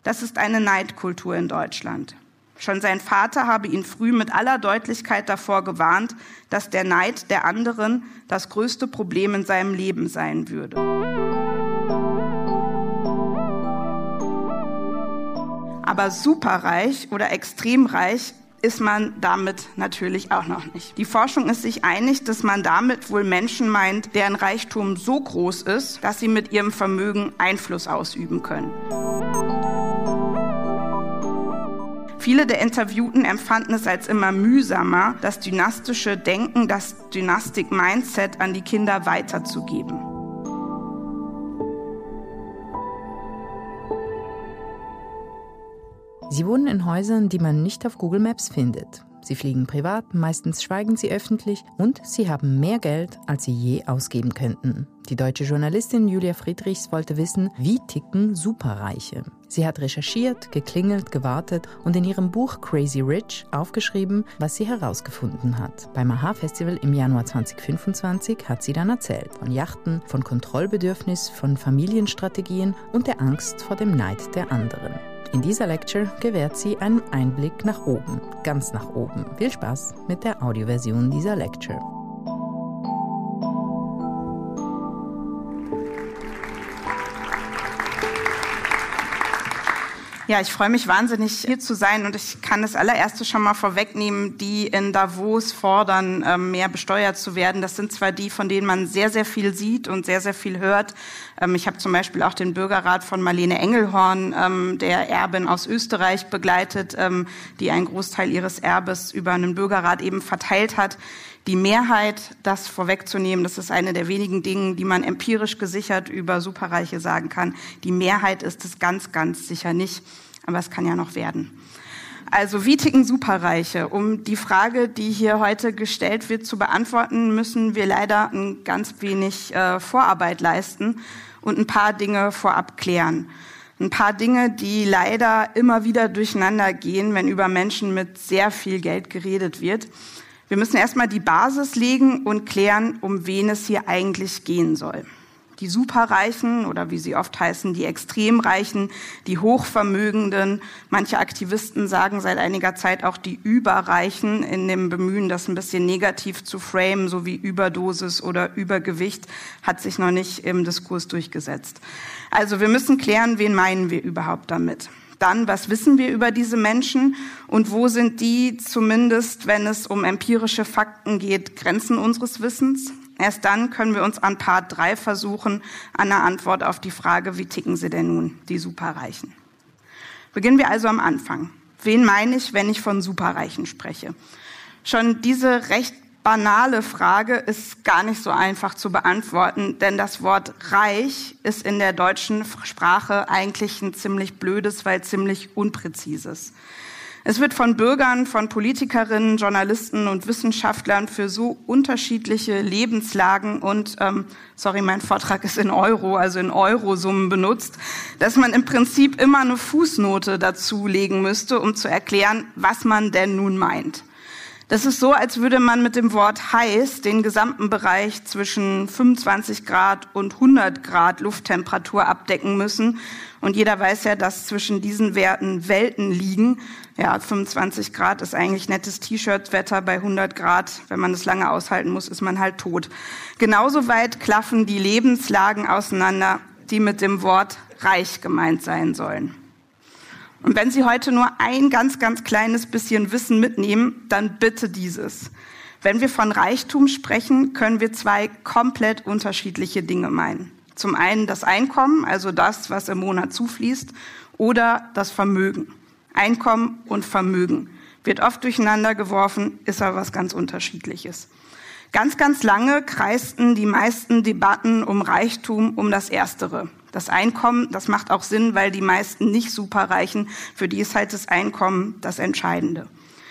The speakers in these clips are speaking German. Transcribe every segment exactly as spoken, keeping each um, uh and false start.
Das ist eine Neidkultur in Deutschland. Schon sein Vater habe ihn früh mit aller Deutlichkeit davor gewarnt, dass der Neid der anderen das größte Problem in seinem Leben sein würde. Aber superreich oder extrem reich ist man damit natürlich auch noch nicht. Die Forschung ist sich einig, dass man damit wohl Menschen meint, deren Reichtum so groß ist, dass sie mit ihrem Vermögen Einfluss ausüben können. Viele der Interviewten empfanden es als immer mühsamer, das dynastische Denken, das Dynastik-Mindset an die Kinder weiterzugeben. Sie wohnen in Häusern, die man nicht auf Google Maps findet. Sie fliegen privat, meistens schweigen sie öffentlich und sie haben mehr Geld, als sie je ausgeben könnten. Die deutsche Journalistin Julia Friedrichs wollte wissen, wie ticken Superreiche. Sie hat recherchiert, geklingelt, gewartet und in ihrem Buch Crazy Rich aufgeschrieben, was sie herausgefunden hat. Beim A-Ha-Festival im Januar zwanzig fünfundzwanzig hat sie dann erzählt von Yachten, von Kontrollbedürfnis, von Familienstrategien und der Angst vor dem Neid der anderen. In dieser Lecture gewährt sie einen Einblick nach oben, ganz nach oben. Viel Spaß mit der Audioversion dieser Lecture. Ja, ich freue mich wahnsinnig, hier zu sein und ich kann das allererste schon mal vorwegnehmen, die in Davos fordern, mehr besteuert zu werden. Das sind zwar die, von denen man sehr, sehr viel sieht und sehr, sehr viel hört. Ich habe zum Beispiel auch den Bürgerrat von Marlene Engelhorn, der Erbin aus Österreich, begleitet, die einen Großteil ihres Erbes über einen Bürgerrat eben verteilt hat. Die Mehrheit, das vorwegzunehmen, das ist eine der wenigen Dinge, die man empirisch gesichert über Superreiche sagen kann. Die Mehrheit ist es ganz, ganz sicher nicht, aber es kann ja noch werden. Also wie ticken Superreiche? Um die Frage, die hier heute gestellt wird, zu beantworten, müssen wir leider ein ganz wenig äh, Vorarbeit leisten und ein paar Dinge vorab klären. Ein paar Dinge, die leider immer wieder durcheinander gehen, wenn über Menschen mit sehr viel Geld geredet wird. Wir müssen erstmal die Basis legen und klären, um wen es hier eigentlich gehen soll. Die Superreichen oder wie sie oft heißen, die Extremreichen, die Hochvermögenden, manche Aktivisten sagen seit einiger Zeit auch die Überreichen in dem Bemühen, das ein bisschen negativ zu framen, so wie Überdosis oder Übergewicht, hat sich noch nicht im Diskurs durchgesetzt. Also wir müssen klären, wen meinen wir überhaupt damit. Dann, was wissen wir über diese Menschen und wo sind die, zumindest wenn es um empirische Fakten geht, Grenzen unseres Wissens? Erst dann können wir uns an Part drei versuchen, an der Antwort auf die Frage, wie ticken sie denn nun, die Superreichen? Beginnen wir also am Anfang. Wen meine ich, wenn ich von Superreichen spreche? Schon diese recht banale Frage ist gar nicht so einfach zu beantworten, denn das Wort reich ist in der deutschen Sprache eigentlich ein ziemlich blödes, weil ziemlich unpräzises. Es wird von Bürgern, von Politikerinnen, Journalisten und Wissenschaftlern für so unterschiedliche Lebenslagen und, ähm, sorry, mein Vortrag ist in Euro, also in Eurosummen benutzt, dass man im Prinzip immer eine Fußnote dazulegen müsste, um zu erklären, was man denn nun meint. Das ist so, als würde man mit dem Wort heiß den gesamten Bereich zwischen fünfundzwanzig Grad und hundert Grad Lufttemperatur abdecken müssen. Und jeder weiß ja, dass zwischen diesen Werten Welten liegen. Ja, fünfundzwanzig Grad ist eigentlich nettes T-Shirt-Wetter. Bei hundert Grad, wenn man es lange aushalten muss, ist man halt tot. Genauso weit klaffen die Lebenslagen auseinander, die mit dem Wort reich gemeint sein sollen. Und wenn Sie heute nur ein ganz, ganz kleines bisschen Wissen mitnehmen, dann bitte dieses. Wenn wir von Reichtum sprechen, können wir zwei komplett unterschiedliche Dinge meinen. Zum einen das Einkommen, also das, was im Monat zufließt, oder das Vermögen. Einkommen und Vermögen wird oft durcheinander geworfen, ist aber was ganz Unterschiedliches. Ganz, ganz lange kreisten die meisten Debatten um Reichtum um das Erstere. Das Einkommen, das macht auch Sinn, weil die meisten nicht Superreichen, für die ist halt das Einkommen das Entscheidende.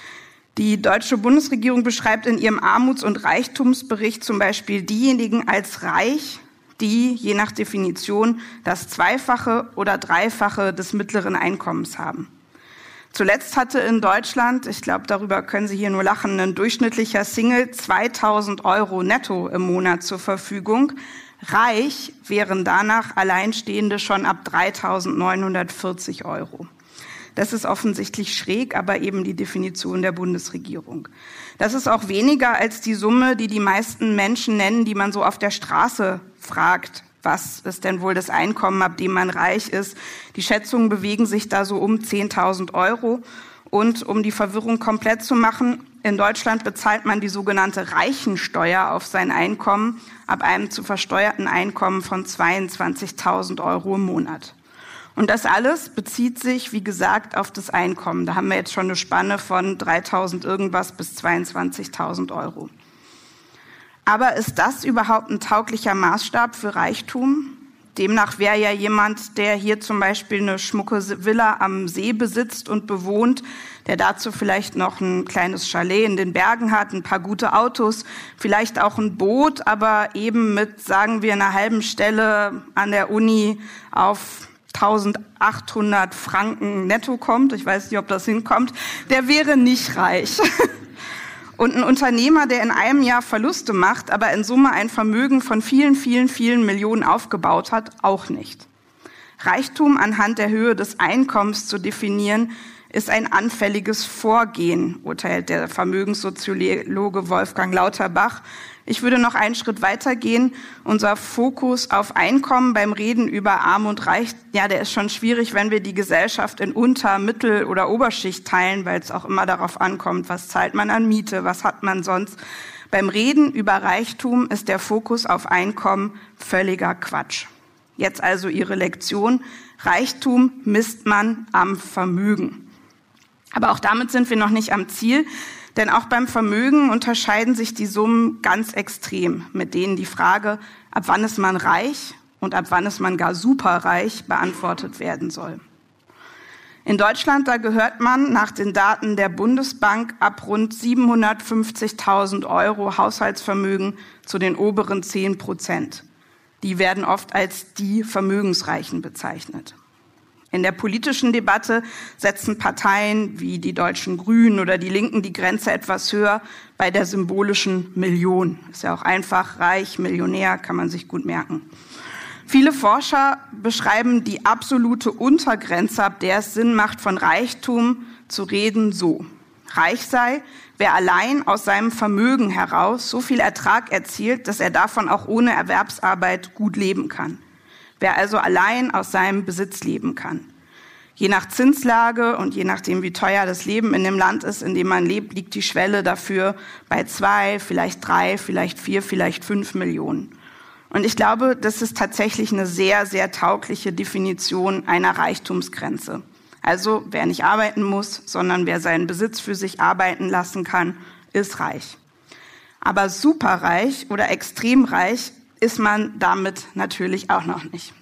Die deutsche Bundesregierung beschreibt in ihrem Armuts- und Reichtumsbericht zum Beispiel diejenigen als reich, die je nach Definition das Zweifache oder Dreifache des mittleren Einkommens haben. Zuletzt hatte in Deutschland, ich glaube, darüber können Sie hier nur lachen, ein durchschnittlicher Single zweitausend Euro netto im Monat zur Verfügung. Reich wären danach Alleinstehende schon ab dreitausendneunhundertvierzig Euro. Das ist offensichtlich schräg, aber eben die Definition der Bundesregierung. Das ist auch weniger als die Summe, die die meisten Menschen nennen, die man so auf der Straße fragt. Was ist denn wohl das Einkommen, ab dem man reich ist? Die Schätzungen bewegen sich da so um zehntausend Euro. Und um die Verwirrung komplett zu machen, in Deutschland bezahlt man die sogenannte Reichensteuer auf sein Einkommen ab einem zu versteuerten Einkommen von zweiundzwanzigtausend Euro im Monat. Und das alles bezieht sich, wie gesagt, auf das Einkommen. Da haben wir jetzt schon eine Spanne von dreitausend irgendwas bis zweiundzwanzigtausend Euro. Aber ist das überhaupt ein tauglicher Maßstab für Reichtum? Demnach wäre ja jemand, der hier zum Beispiel eine schmucke Villa am See besitzt und bewohnt, der dazu vielleicht noch ein kleines Chalet in den Bergen hat, ein paar gute Autos, vielleicht auch ein Boot, aber eben mit, sagen wir, einer halben Stelle an der Uni auf eintausendachthundert Franken netto kommt, ich weiß nicht, ob das hinkommt, der wäre nicht reich. Und ein Unternehmer, der in einem Jahr Verluste macht, aber in Summe ein Vermögen von vielen, vielen, vielen Millionen aufgebaut hat, auch nicht. Reichtum anhand der Höhe des Einkommens zu definieren, ist ein anfälliges Vorgehen, urteilt der Vermögenssoziologe Wolfgang Lauterbach. Ich würde noch einen Schritt weitergehen. Unser Fokus auf Einkommen beim Reden über Arm und Reich, ja, der ist schon schwierig, wenn wir die Gesellschaft in Unter-, Mittel- oder Oberschicht teilen, weil es auch immer darauf ankommt, was zahlt man an Miete, was hat man sonst. Beim Reden über Reichtum ist der Fokus auf Einkommen völliger Quatsch. Jetzt also Ihre Lektion. Reichtum misst man am Vermögen. Aber auch damit sind wir noch nicht am Ziel. Denn auch beim Vermögen unterscheiden sich die Summen ganz extrem, mit denen die Frage, ab wann ist man reich und ab wann ist man gar superreich, beantwortet werden soll. In Deutschland, da gehört man nach den Daten der Bundesbank ab rund siebenhundertfünfzigtausend Euro Haushaltsvermögen zu den oberen zehn Prozent. Die werden oft als die Vermögensreichen bezeichnet. In der politischen Debatte setzen Parteien wie die Deutschen Grünen oder die Linken die Grenze etwas höher bei der symbolischen Million. Ist ja auch einfach, reich, Millionär, kann man sich gut merken. Viele Forscher beschreiben die absolute Untergrenze, ab der es Sinn macht, von Reichtum zu reden, so. Reich sei, wer allein aus seinem Vermögen heraus so viel Ertrag erzielt, dass er davon auch ohne Erwerbsarbeit gut leben kann. Wer also allein aus seinem Besitz leben kann. Je nach Zinslage und je nachdem, wie teuer das Leben in dem Land ist, in dem man lebt, liegt die Schwelle dafür bei zwei, vielleicht drei, vielleicht vier, vielleicht fünf Millionen. Und ich glaube, das ist tatsächlich eine sehr, sehr taugliche Definition einer Reichtumsgrenze. Also wer nicht arbeiten muss, sondern wer seinen Besitz für sich arbeiten lassen kann, ist reich. Aber superreich oder extrem reich ist man damit natürlich auch noch nicht.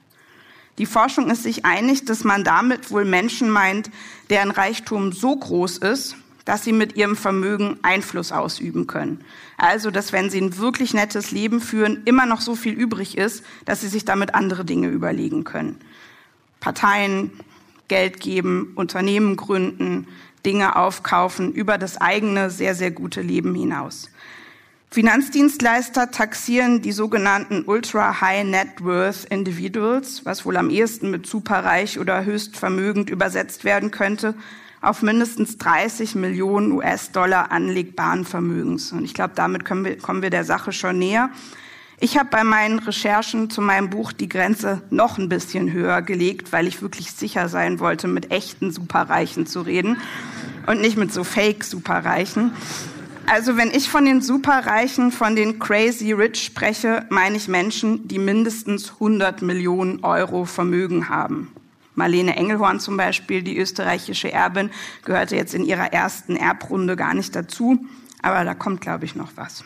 Die Forschung ist sich einig, dass man damit wohl Menschen meint, deren Reichtum so groß ist, dass sie mit ihrem Vermögen Einfluss ausüben können. Also, dass wenn sie ein wirklich nettes Leben führen, immer noch so viel übrig ist, dass sie sich damit andere Dinge überlegen können. Parteien Geld geben, Unternehmen gründen, Dinge aufkaufen, über das eigene sehr, sehr gute Leben hinaus. Finanzdienstleister taxieren die sogenannten Ultra-High Net Worth Individuals, was wohl am ehesten mit superreich oder höchstvermögend übersetzt werden könnte, auf mindestens dreißig Millionen U S-Dollar anlegbaren Vermögens. Und ich glaube, damit können wir, kommen wir der Sache schon näher. Ich habe bei meinen Recherchen zu meinem Buch die Grenze noch ein bisschen höher gelegt, weil ich wirklich sicher sein wollte, mit echten Superreichen zu reden und nicht mit so Fake-Superreichen. Also wenn ich von den Superreichen, von den Crazy Rich spreche, meine ich Menschen, die mindestens hundert Millionen Euro Vermögen haben. Marlene Engelhorn zum Beispiel, die österreichische Erbin, gehörte jetzt in ihrer ersten Erbrunde gar nicht dazu, aber da kommt, glaube ich, noch was.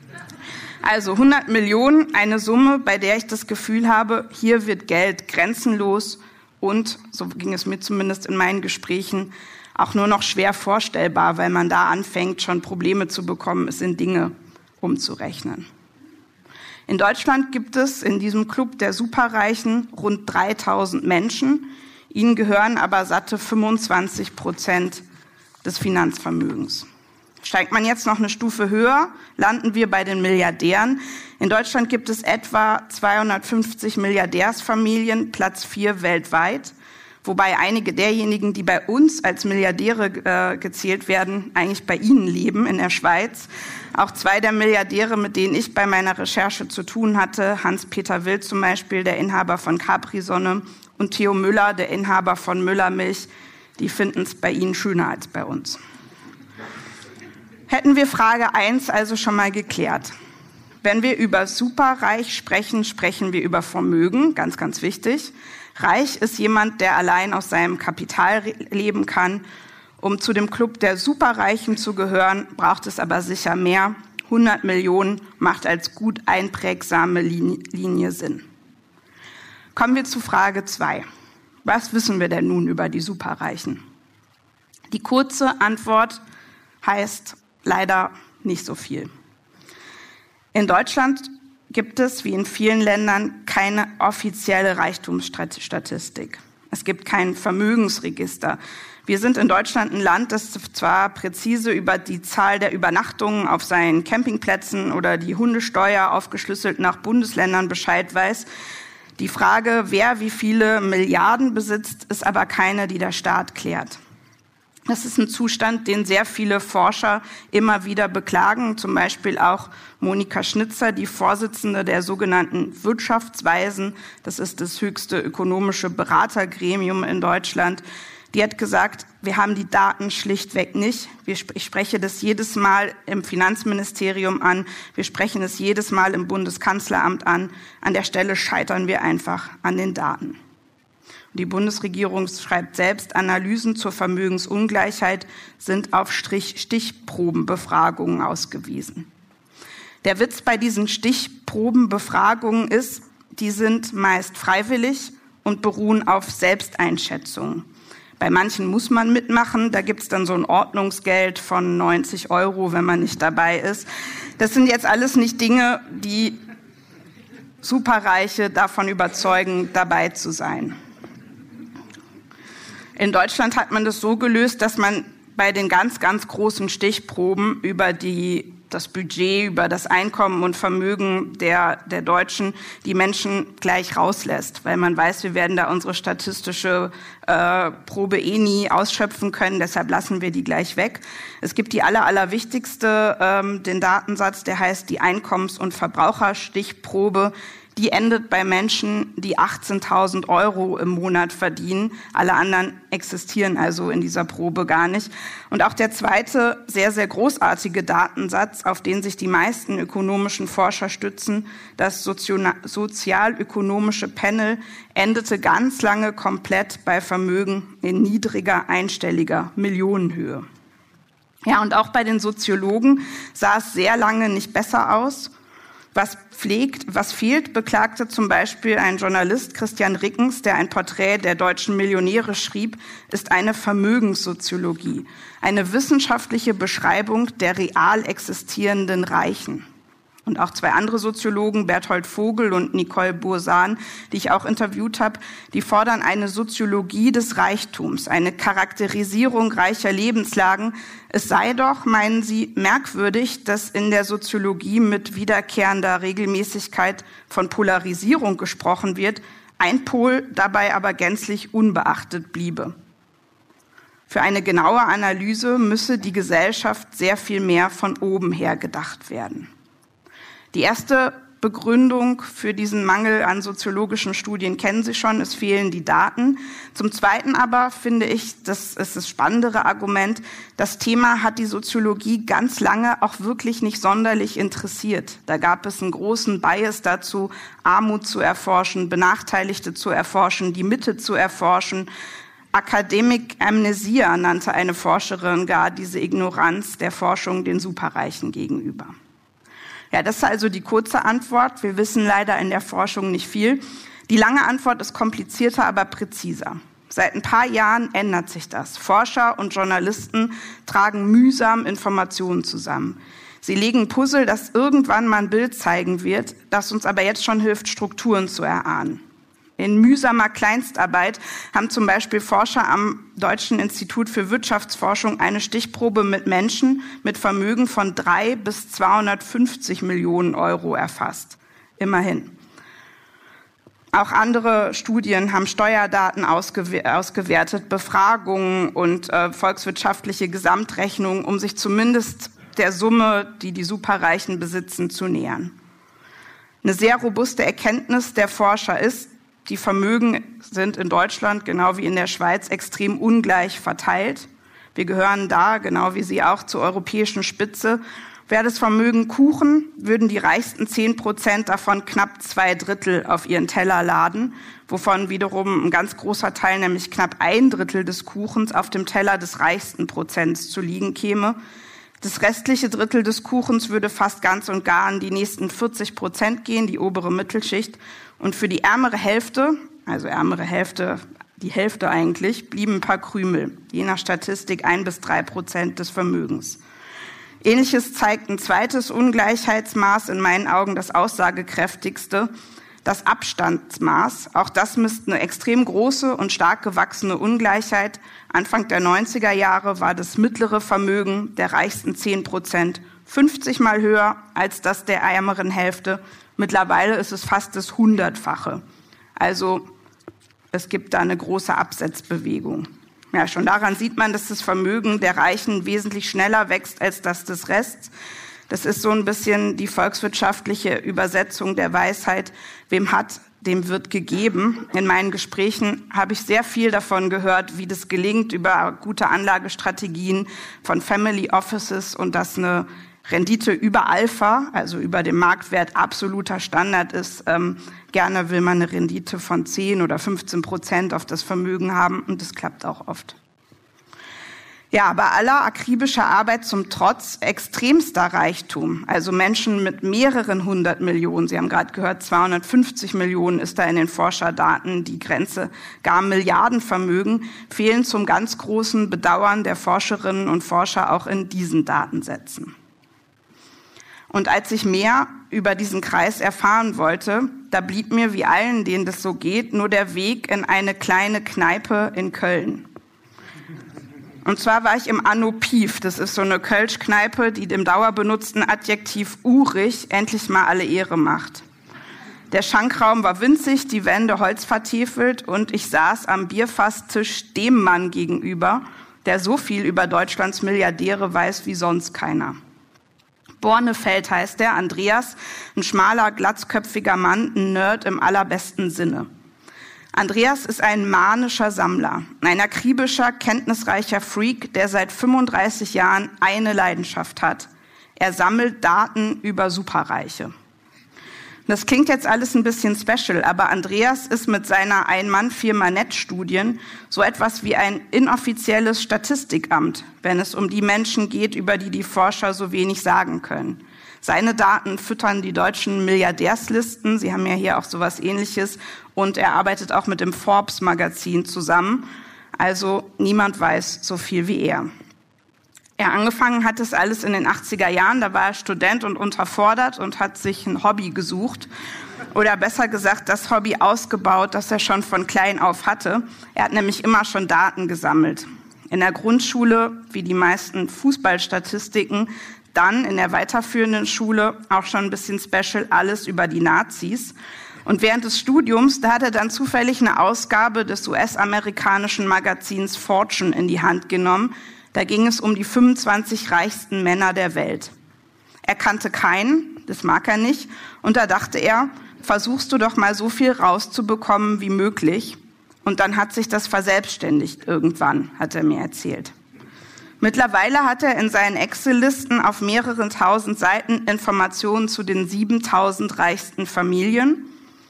Also hundert Millionen, eine Summe, bei der ich das Gefühl habe, hier wird Geld grenzenlos und, so ging es mir zumindest in meinen Gesprächen, auch nur noch schwer vorstellbar, weil man da anfängt, schon Probleme zu bekommen, es in Dinge umzurechnen. In Deutschland gibt es in diesem Club der Superreichen rund dreitausend Menschen. Ihnen gehören aber satte fünfundzwanzig Prozent des Finanzvermögens. Steigt man jetzt noch eine Stufe höher, landen wir bei den Milliardären. In Deutschland gibt es etwa zweihundertfünfzig Milliardärsfamilien, Platz vier weltweit, wobei einige derjenigen, die bei uns als Milliardäre äh, gezählt werden, eigentlich bei Ihnen leben, in der Schweiz. Auch zwei der Milliardäre, mit denen ich bei meiner Recherche zu tun hatte, Hans-Peter Wild zum Beispiel, der Inhaber von Capri-Sonne, und Theo Müller, der Inhaber von Müller-Milch, die finden es bei Ihnen schöner als bei uns. Hätten wir Frage eins also schon mal geklärt. Wenn wir über superreich sprechen, sprechen wir über Vermögen, ganz, ganz wichtig. Reich ist jemand, der allein aus seinem Kapital leben kann. Um zu dem Club der Superreichen zu gehören, braucht es aber sicher mehr. hundert Millionen macht als gut einprägsame Linie Sinn. Kommen wir zu Frage zwei. Was wissen wir denn nun über die Superreichen? Die kurze Antwort heißt leider nicht so viel. In Deutschland gibt es, wie in vielen Ländern, keine offizielle Reichtumsstatistik. Es gibt kein Vermögensregister. Wir sind in Deutschland ein Land, das zwar präzise über die Zahl der Übernachtungen auf seinen Campingplätzen oder die Hundesteuer aufgeschlüsselt nach Bundesländern Bescheid weiß. Die Frage, wer wie viele Milliarden besitzt, ist aber keine, die der Staat klärt. Das ist ein Zustand, den sehr viele Forscher immer wieder beklagen, zum Beispiel auch Monika Schnitzer, die Vorsitzende der sogenannten Wirtschaftsweisen. Das ist das höchste ökonomische Beratergremium in Deutschland. Die hat gesagt, wir haben die Daten schlichtweg nicht. Ich spreche das jedes Mal im Finanzministerium an. Wir sprechen es jedes Mal im Bundeskanzleramt an. An der Stelle scheitern wir einfach an den Daten. Die Bundesregierung schreibt selbst, Analysen zur Vermögensungleichheit sind auf Stichprobenbefragungen ausgewiesen. Der Witz bei diesen Stichprobenbefragungen ist, die sind meist freiwillig und beruhen auf Selbsteinschätzungen. Bei manchen muss man mitmachen, da gibt's dann so ein Ordnungsgeld von neunzig Euro, wenn man nicht dabei ist. Das sind jetzt alles nicht Dinge, die Superreiche davon überzeugen, dabei zu sein. In Deutschland hat man das so gelöst, dass man bei den ganz, ganz großen Stichproben über die, das Budget, über das Einkommen und Vermögen der, der Deutschen die Menschen gleich rauslässt, weil man weiß, wir werden da unsere statistische äh, Probe eh nie ausschöpfen können, deshalb lassen wir die gleich weg. Es gibt die aller, allerwichtigste, ähm, den Datensatz, der heißt die Einkommens- und Verbraucherstichprobe. Die endet bei Menschen, die achtzehntausend Euro im Monat verdienen. Alle anderen existieren also in dieser Probe gar nicht. Und auch der zweite, sehr, sehr großartige Datensatz, auf den sich die meisten ökonomischen Forscher stützen, das sozialökonomische Panel, endete ganz lange komplett bei Vermögen in niedriger, einstelliger Millionenhöhe. Ja, und auch bei den Soziologen sah es sehr lange nicht besser aus. Was pflegt, was fehlt, beklagte zum Beispiel ein Journalist, Christian Rickens, der ein Porträt der deutschen Millionäre schrieb, ist eine Vermögenssoziologie, eine wissenschaftliche Beschreibung der real existierenden Reichen. Und auch zwei andere Soziologen, Berthold Vogel und Nicole Bursan, die ich auch interviewt habe, die fordern eine Soziologie des Reichtums, eine Charakterisierung reicher Lebenslagen. Es sei doch, meinen sie, merkwürdig, dass in der Soziologie mit wiederkehrender Regelmäßigkeit von Polarisierung gesprochen wird, ein Pol dabei aber gänzlich unbeachtet bliebe. Für eine genaue Analyse müsse die Gesellschaft sehr viel mehr von oben her gedacht werden. Die erste Begründung für diesen Mangel an soziologischen Studien kennen Sie schon, es fehlen die Daten. Zum Zweiten aber finde ich, das ist das spannendere Argument, das Thema hat die Soziologie ganz lange auch wirklich nicht sonderlich interessiert. Da gab es einen großen Bias dazu, Armut zu erforschen, Benachteiligte zu erforschen, die Mitte zu erforschen. Academic Amnesia nannte eine Forscherin gar diese Ignoranz der Forschung den Superreichen gegenüber. Ja, das ist also die kurze Antwort. Wir wissen leider in der Forschung nicht viel. Die lange Antwort ist komplizierter, aber präziser. Seit ein paar Jahren ändert sich das. Forscher und Journalisten tragen mühsam Informationen zusammen. Sie legen ein Puzzle, das irgendwann mal ein Bild zeigen wird, das uns aber jetzt schon hilft, Strukturen zu erahnen. In mühsamer Kleinstarbeit haben zum Beispiel Forscher am Deutschen Institut für Wirtschaftsforschung eine Stichprobe mit Menschen mit Vermögen von drei bis zweihundertfünfzig Millionen Euro erfasst. Immerhin. Auch andere Studien haben Steuerdaten ausgewertet, Befragungen und äh, volkswirtschaftliche Gesamtrechnungen, um sich zumindest der Summe, die die Superreichen besitzen, zu nähern. Eine sehr robuste Erkenntnis der Forscher ist, die Vermögen sind in Deutschland, genau wie in der Schweiz, extrem ungleich verteilt. Wir gehören da, genau wie Sie auch, zur europäischen Spitze. Wäre das Vermögen Kuchen, würden die reichsten zehn Prozent davon knapp zwei Drittel auf ihren Teller laden, wovon wiederum ein ganz großer Teil, nämlich knapp ein Drittel des Kuchens, auf dem Teller des reichsten Prozents zu liegen käme. Das restliche Drittel des Kuchens würde fast ganz und gar an die nächsten vierzig Prozent gehen, die obere Mittelschicht. Und für die ärmere Hälfte, also ärmere Hälfte, die Hälfte eigentlich, blieben ein paar Krümel, je nach Statistik ein bis drei Prozent des Vermögens. Ähnliches zeigt ein zweites Ungleichheitsmaß, in meinen Augen das aussagekräftigste, das Abstandsmaß. Auch das misst eine extrem große und stark gewachsene Ungleichheit. Anfang der neunziger Jahre war das mittlere Vermögen der reichsten zehn Prozent fünfzig Mal höher als das der ärmeren Hälfte. Mittlerweile ist es fast das Hundertfache. Also es gibt da eine große Absetzbewegung. Ja, schon daran sieht man, dass das Vermögen der Reichen wesentlich schneller wächst als das des Rests. Das ist so ein bisschen die volkswirtschaftliche Übersetzung der Weisheit, wem hat, dem wird gegeben. In meinen Gesprächen habe ich sehr viel davon gehört, wie das gelingt über gute Anlagestrategien von Family Offices und dass eine Rendite über Alpha, also über dem Marktwert, absoluter Standard ist. Ähm, gerne will man eine Rendite von zehn oder fünfzehn Prozent auf das Vermögen haben und das klappt auch oft. Ja, bei aller akribischer Arbeit zum Trotz extremster Reichtum, also Menschen mit mehreren hundert Millionen, Sie haben gerade gehört, zweihundertfünfzig Millionen ist da in den Forscherdaten die Grenze, gar Milliardenvermögen, fehlen zum ganz großen Bedauern der Forscherinnen und Forscher auch in diesen Datensätzen. Und als ich mehr über diesen Kreis erfahren wollte, da blieb mir, wie allen, denen das so geht, nur der Weg in eine kleine Kneipe in Köln. Und zwar war ich im Anno Pief, das ist so eine Kölsch-Kneipe, die dem dauerbenutzten Adjektiv urig endlich mal alle Ehre macht. Der Schankraum war winzig, die Wände holzvertiefelt und ich saß am Bierfasstisch dem Mann gegenüber, der so viel über Deutschlands Milliardäre weiß wie sonst keiner. Bornefeld heißt er, Andreas, ein schmaler, glatzköpfiger Mann, ein Nerd im allerbesten Sinne. Andreas ist ein manischer Sammler, ein akribischer, kenntnisreicher Freak, der seit fünfunddreißig Jahren eine Leidenschaft hat. Er sammelt Daten über Superreiche. Das klingt jetzt alles ein bisschen special, aber Andreas ist mit seiner Ein-Mann-Firma Netzstudien so etwas wie ein inoffizielles Statistikamt, wenn es um die Menschen geht, über die die Forscher so wenig sagen können. Seine Daten füttern die deutschen Milliardärslisten, Sie haben ja hier auch sowas Ähnliches, und er arbeitet auch mit dem Forbes-Magazin zusammen. Also niemand weiß so viel wie er. Er angefangen hat es alles in den achtziger Jahren, da war er Student und unterfordert und hat sich ein Hobby gesucht. Oder besser gesagt, das Hobby ausgebaut, das er schon von klein auf hatte. Er hat nämlich immer schon Daten gesammelt. In der Grundschule, wie die meisten Fußballstatistiken, dann in der weiterführenden Schule auch schon ein bisschen special, alles über die Nazis. Und während des Studiums, da hat er dann zufällig eine Ausgabe des U S-amerikanischen Magazins Fortune in die Hand genommen. Da ging es um die fünfundzwanzig reichsten Männer der Welt. Er kannte keinen, das mag er nicht, und da dachte er, versuchst du doch mal so viel rauszubekommen wie möglich. Und dann hat sich das verselbstständigt irgendwann, hat er mir erzählt. Mittlerweile hat er in seinen Excel-Listen auf mehreren tausend Seiten Informationen zu den siebentausend reichsten Familien.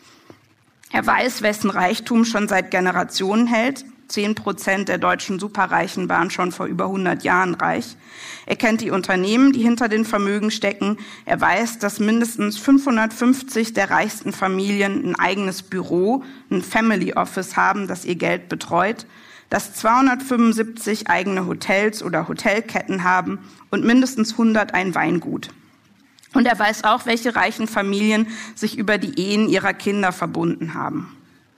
Er weiß, wessen Reichtum schon seit Generationen hält. Zehn Prozent der deutschen Superreichen waren schon vor über hundert Jahren reich. Er kennt die Unternehmen, die hinter den Vermögen stecken. Er weiß, dass mindestens fünfhundertfünfzig der reichsten Familien ein eigenes Büro, ein Family Office haben, das ihr Geld betreut, dass zweihundertfünfundsiebzig eigene Hotels oder Hotelketten haben und mindestens hundert ein Weingut. Und er weiß auch, welche reichen Familien sich über die Ehen ihrer Kinder verbunden haben.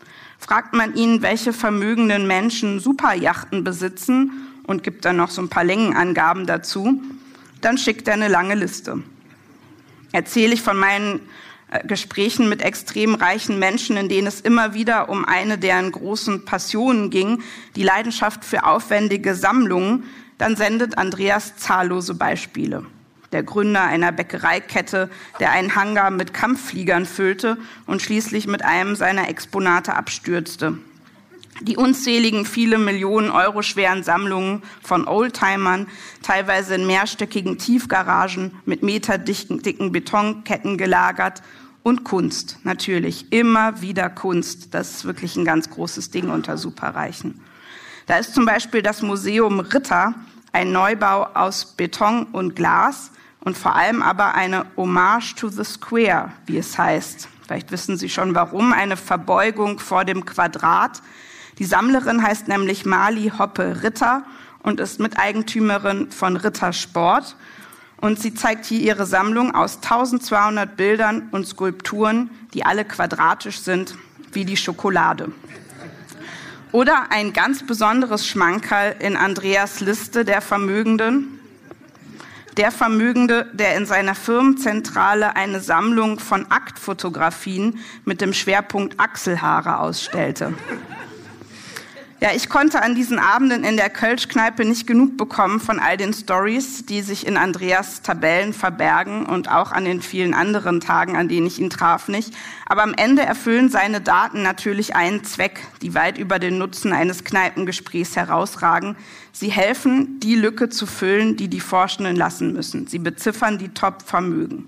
Fragt man ihn, welche vermögenden Menschen Superjachten besitzen und gibt dann noch so ein paar Längenangaben dazu, dann schickt er eine lange Liste. Erzähle ich von meinen äh, Gesprächen mit extrem reichen Menschen, in denen es immer wieder um eine deren großen Passionen ging, die Leidenschaft für aufwendige Sammlungen, dann sendet Andreas zahllose Beispiele. Der Gründer einer Bäckereikette, der einen Hangar mit Kampffliegern füllte und schließlich mit einem seiner Exponate abstürzte. Die unzähligen, viele Millionen Euro schweren Sammlungen von Oldtimern, teilweise in mehrstöckigen Tiefgaragen mit meterdicken dicken Betonketten gelagert. Und Kunst, natürlich, immer wieder Kunst. Das ist wirklich ein ganz großes Ding unter Superreichen. Da ist zum Beispiel das Museum Ritter, ein Neubau aus Beton und Glas und vor allem aber eine Hommage to the Square, wie es heißt. Vielleicht wissen Sie schon warum, eine Verbeugung vor dem Quadrat. Die Sammlerin heißt nämlich Mali Hoppe Ritter und ist Miteigentümerin von Ritter Sport. Und sie zeigt hier ihre Sammlung aus eintausendzweihundert Bildern und Skulpturen, die alle quadratisch sind, wie die Schokolade. Oder ein ganz besonderes Schmankerl in Andreas Liste der Vermögenden. Der Vermögende, der in seiner Firmenzentrale eine Sammlung von Aktfotografien mit dem Schwerpunkt Achselhaare ausstellte. Ja, ich konnte an diesen Abenden in der Kölschkneipe nicht genug bekommen von all den Stories, die sich in Andreas Tabellen verbergen und auch an den vielen anderen Tagen, an denen ich ihn traf, nicht. Aber am Ende erfüllen seine Daten natürlich einen Zweck, die weit über den Nutzen eines Kneipengesprächs herausragen. Sie helfen, die Lücke zu füllen, die die Forschenden lassen müssen. Sie beziffern die Top-Vermögen.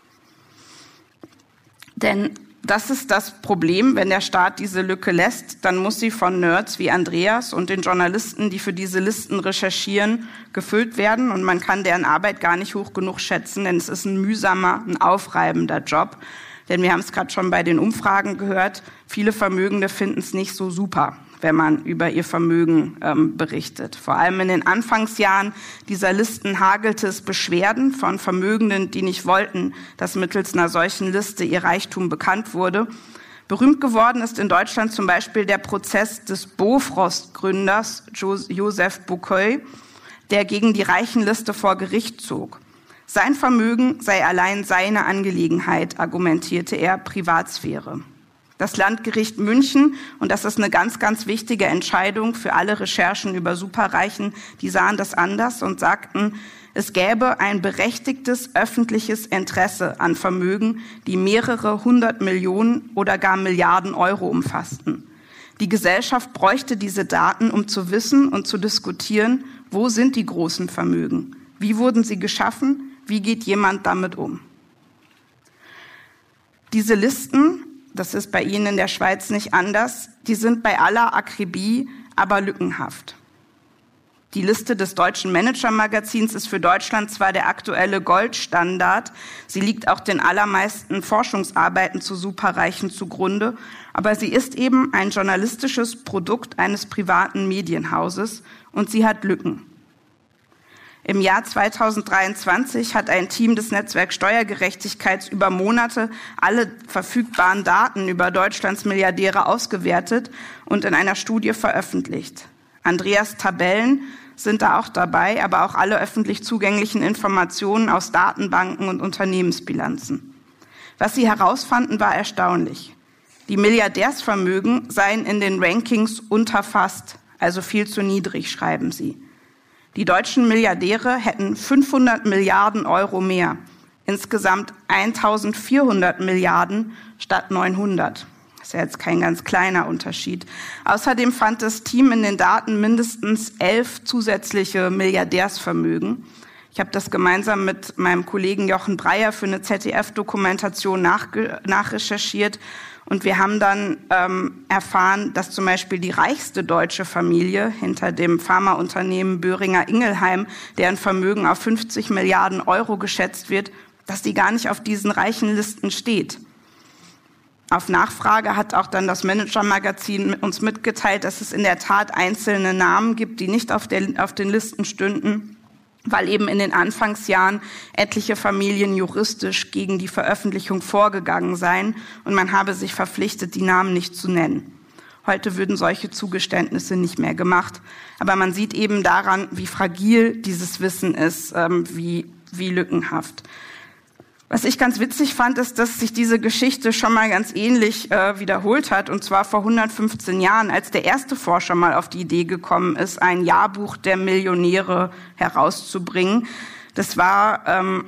Denn das ist das Problem, wenn der Staat diese Lücke lässt, dann muss sie von Nerds wie Andreas und den Journalisten, die für diese Listen recherchieren, gefüllt werden. Und man kann deren Arbeit gar nicht hoch genug schätzen, denn es ist ein mühsamer, ein aufreibender Job. Denn wir haben es gerade schon bei den Umfragen gehört, viele Vermögende finden es nicht so super, wenn man über ihr Vermögen ähm, berichtet. Vor allem in den Anfangsjahren dieser Listen hagelte es Beschwerden von Vermögenden, die nicht wollten, dass mittels einer solchen Liste ihr Reichtum bekannt wurde. Berühmt geworden ist in Deutschland zum Beispiel der Prozess des Bofrost-Gründers Joseph Bouquet, der gegen die Reichenliste vor Gericht zog. Sein Vermögen sei allein seine Angelegenheit, argumentierte er, Privatsphäre. Das Landgericht München, und das ist eine ganz, ganz wichtige Entscheidung für alle Recherchen über Superreichen, die sahen das anders und sagten, es gäbe ein berechtigtes öffentliches Interesse an Vermögen, die mehrere hundert Millionen oder gar Milliarden Euro umfassten. Die Gesellschaft bräuchte diese Daten, um zu wissen und zu diskutieren, wo sind die großen Vermögen? Wie wurden sie geschaffen? Wie geht jemand damit um? Diese Listen, das ist bei Ihnen in der Schweiz nicht anders, die sind bei aller Akribie aber lückenhaft. Die Liste des Deutschen Manager-Magazins ist für Deutschland zwar der aktuelle Goldstandard, sie liegt auch den allermeisten Forschungsarbeiten zu Superreichen zugrunde, aber sie ist eben ein journalistisches Produkt eines privaten Medienhauses und sie hat Lücken. Im Jahr zweitausenddreiundzwanzig hat ein Team des Netzwerks Steuergerechtigkeit über Monate alle verfügbaren Daten über Deutschlands Milliardäre ausgewertet und in einer Studie veröffentlicht. Andreas Tabellen sind da auch dabei, aber auch alle öffentlich zugänglichen Informationen aus Datenbanken und Unternehmensbilanzen. Was sie herausfanden, war erstaunlich. Die Milliardärsvermögen seien in den Rankings unterfasst, also viel zu niedrig, schreiben sie. Die deutschen Milliardäre hätten fünfhundert Milliarden Euro mehr, insgesamt eintausendvierhundert Milliarden statt neunhundert. Das ist ja jetzt kein ganz kleiner Unterschied. Außerdem fand das Team in den Daten mindestens elf zusätzliche Milliardärsvermögen. Ich habe das gemeinsam mit meinem Kollegen Jochen Breyer für eine Z D F-Dokumentation nachge- nachrecherchiert. Und wir haben dann ähm, erfahren, dass zum Beispiel die reichste deutsche Familie hinter dem Pharmaunternehmen Boehringer Ingelheim, deren Vermögen auf fünfzig Milliarden Euro geschätzt wird, dass die gar nicht auf diesen reichen Listen steht. Auf Nachfrage hat auch dann das Manager-Magazin uns mitgeteilt, dass es in der Tat einzelne Namen gibt, die nicht auf, der, auf den Listen stünden, weil eben in den Anfangsjahren etliche Familien juristisch gegen die Veröffentlichung vorgegangen seien und man habe sich verpflichtet, die Namen nicht zu nennen. Heute würden solche Zugeständnisse nicht mehr gemacht. Aber man sieht eben daran, wie fragil dieses Wissen ist, ähm, wie, wie lückenhaft. Was ich ganz witzig fand, ist, dass sich diese Geschichte schon mal ganz ähnlich äh, wiederholt hat, und zwar vor hundertfünfzehn Jahren, als der erste Forscher mal auf die Idee gekommen ist, ein Jahrbuch der Millionäre herauszubringen. Das war, ähm,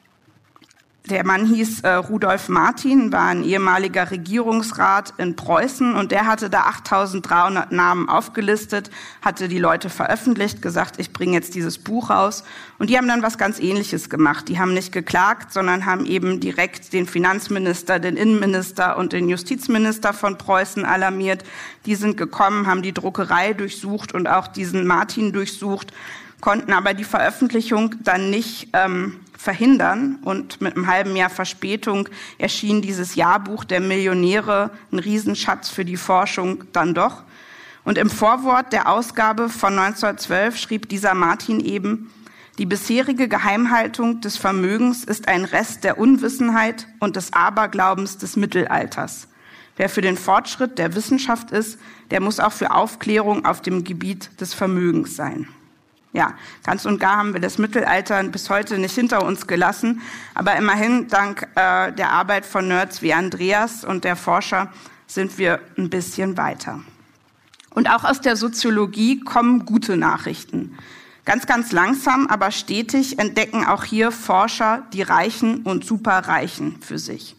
der Mann hieß äh, Rudolf Martin, war ein ehemaliger Regierungsrat in Preußen, und der hatte da achttausenddreihundert Namen aufgelistet, hatte die Leute veröffentlicht, gesagt, ich bringe jetzt dieses Buch raus. Und die haben dann was ganz Ähnliches gemacht. Die haben nicht geklagt, sondern haben eben direkt den Finanzminister, den Innenminister und den Justizminister von Preußen alarmiert. Die sind gekommen, haben die Druckerei durchsucht und auch diesen Martin durchsucht, konnten aber die Veröffentlichung dann nicht ähm, verhindern. Und mit einem halben Jahr Verspätung erschien dieses Jahrbuch der Millionäre, ein Riesenschatz für die Forschung, dann doch. Und im Vorwort der Ausgabe von neunzehnhundertzwölf schrieb dieser Martin eben: Die bisherige Geheimhaltung des Vermögens ist ein Rest der Unwissenheit und des Aberglaubens des Mittelalters. Wer für den Fortschritt der Wissenschaft ist, der muss auch für Aufklärung auf dem Gebiet des Vermögens sein. Ja, ganz und gar haben wir das Mittelalter bis heute nicht hinter uns gelassen. Aber immerhin, dank äh, der Arbeit von Nerds wie Andreas und der Forscher, sind wir ein bisschen weiter. Und auch aus der Soziologie kommen gute Nachrichten. Ganz, ganz langsam, aber stetig entdecken auch hier Forscher die Reichen und Superreichen für sich.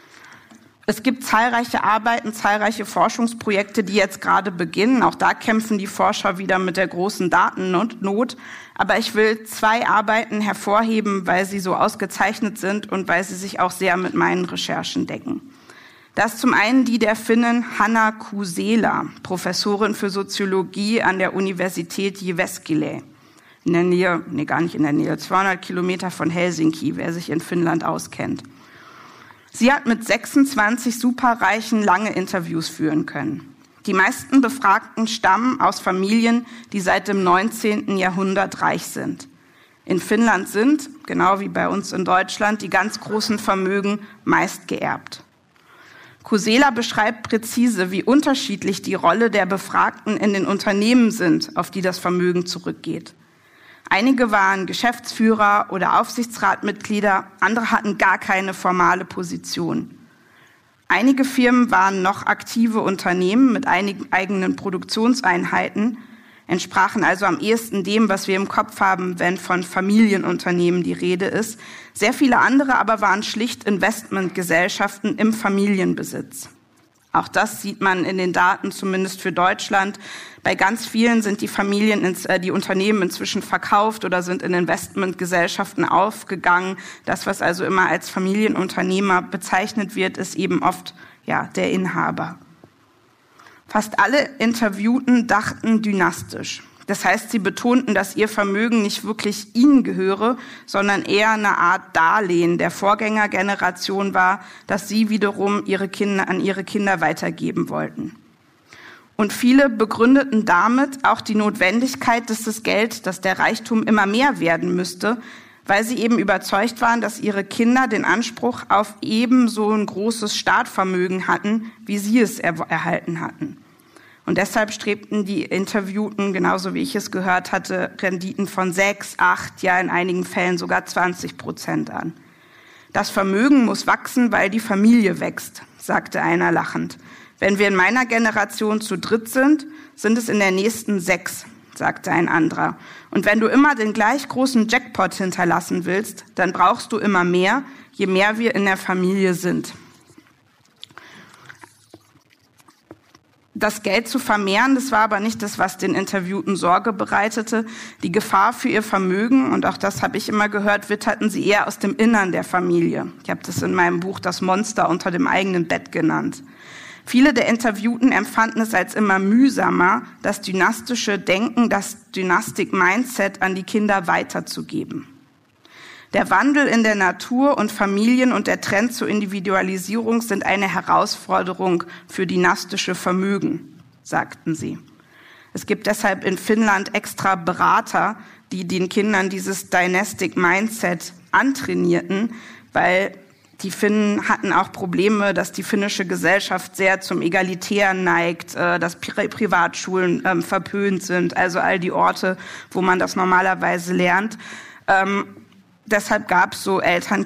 Es gibt zahlreiche Arbeiten, zahlreiche Forschungsprojekte, die jetzt gerade beginnen. Auch da kämpfen die Forscher wieder mit der großen Datennot. Aber ich will zwei Arbeiten hervorheben, weil sie so ausgezeichnet sind und weil sie sich auch sehr mit meinen Recherchen decken. Das ist zum einen die der Finnin Hanna Kusela, Professorin für Soziologie an der Universität Jyväskylä. In der Nähe, nee, gar nicht in der Nähe, zweihundert Kilometer von Helsinki, wer sich in Finnland auskennt. Sie hat mit sechsundzwanzig Superreichen lange Interviews führen können. Die meisten Befragten stammen aus Familien, die seit dem neunzehnten Jahrhundert reich sind. In Finnland sind, genau wie bei uns in Deutschland, die ganz großen Vermögen meist geerbt. Kusela beschreibt präzise, wie unterschiedlich die Rolle der Befragten in den Unternehmen sind, auf die das Vermögen zurückgeht. Einige waren Geschäftsführer oder Aufsichtsratmitglieder, andere hatten gar keine formale Position. Einige Firmen waren noch aktive Unternehmen mit einigen eigenen Produktionseinheiten, entsprachen also am ehesten dem, was wir im Kopf haben, wenn von Familienunternehmen die Rede ist. Sehr viele andere aber waren schlicht Investmentgesellschaften im Familienbesitz. Auch das sieht man in den Daten, zumindest für Deutschland. Bei ganz vielen sind die Familien, ins, äh, die Unternehmen inzwischen verkauft oder sind in Investmentgesellschaften aufgegangen. Das, was also immer als Familienunternehmer bezeichnet wird, ist eben oft ja der Inhaber. Fast alle Interviewten dachten dynastisch. Das heißt, sie betonten, dass ihr Vermögen nicht wirklich ihnen gehöre, sondern eher eine Art Darlehen der Vorgängergeneration war, das sie wiederum ihre Kinder, an ihre Kinder weitergeben wollten. Und viele begründeten damit auch die Notwendigkeit, dass das Geld, dass der Reichtum immer mehr werden müsste, weil sie eben überzeugt waren, dass ihre Kinder den Anspruch auf ebenso ein großes Startvermögen hatten, wie sie es er- erhalten hatten. Und deshalb strebten die Interviewten, genauso wie ich es gehört hatte, Renditen von sechs, acht, ja in einigen Fällen sogar zwanzig Prozent an. Das Vermögen muss wachsen, weil die Familie wächst, sagte einer lachend. Wenn wir in meiner Generation zu dritt sind, sind es in der nächsten sechs, sagte ein anderer. Und wenn du immer den gleich großen Jackpot hinterlassen willst, dann brauchst du immer mehr, je mehr wir in der Familie sind. Das Geld zu vermehren, das war aber nicht das, was den Interviewten Sorge bereitete. Die Gefahr für ihr Vermögen, und auch das habe ich immer gehört, witterten sie eher aus dem Innern der Familie. Ich habe das in meinem Buch Das Monster unter dem eigenen Bett genannt. Viele der Interviewten empfanden es als immer mühsamer, das dynastische Denken, das Dynastik-Mindset an die Kinder weiterzugeben. Der Wandel in der Natur und Familien und der Trend zur Individualisierung sind eine Herausforderung für dynastische Vermögen, sagten sie. Es gibt deshalb in Finnland extra Berater, die den Kindern dieses Dynastic Mindset antrainierten, weil Die Finnen hatten auch Probleme, dass die finnische Gesellschaft sehr zum Egalitären neigt, dass Pri- Privatschulen ähm, verpönt sind, also all die Orte, wo man das normalerweise lernt. Ähm, deshalb gab es so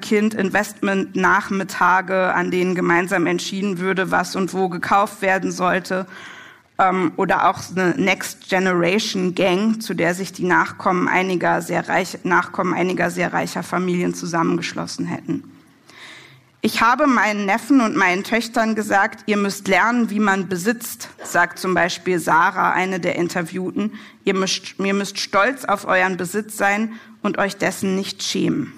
Eltern-Kind-Investment-Nachmittage, an denen gemeinsam entschieden würde, was und wo gekauft werden sollte. Ähm, oder auch eine Next Generation Gang, zu der sich die Nachkommen einiger sehr reich, Nachkommen einiger sehr reicher Familien zusammengeschlossen hätten. Ich habe meinen Neffen und meinen Töchtern gesagt, ihr müsst lernen, wie man besitzt, sagt zum Beispiel Sarah, eine der Interviewten. Ihr müsst, ihr müsst stolz auf euren Besitz sein und euch dessen nicht schämen.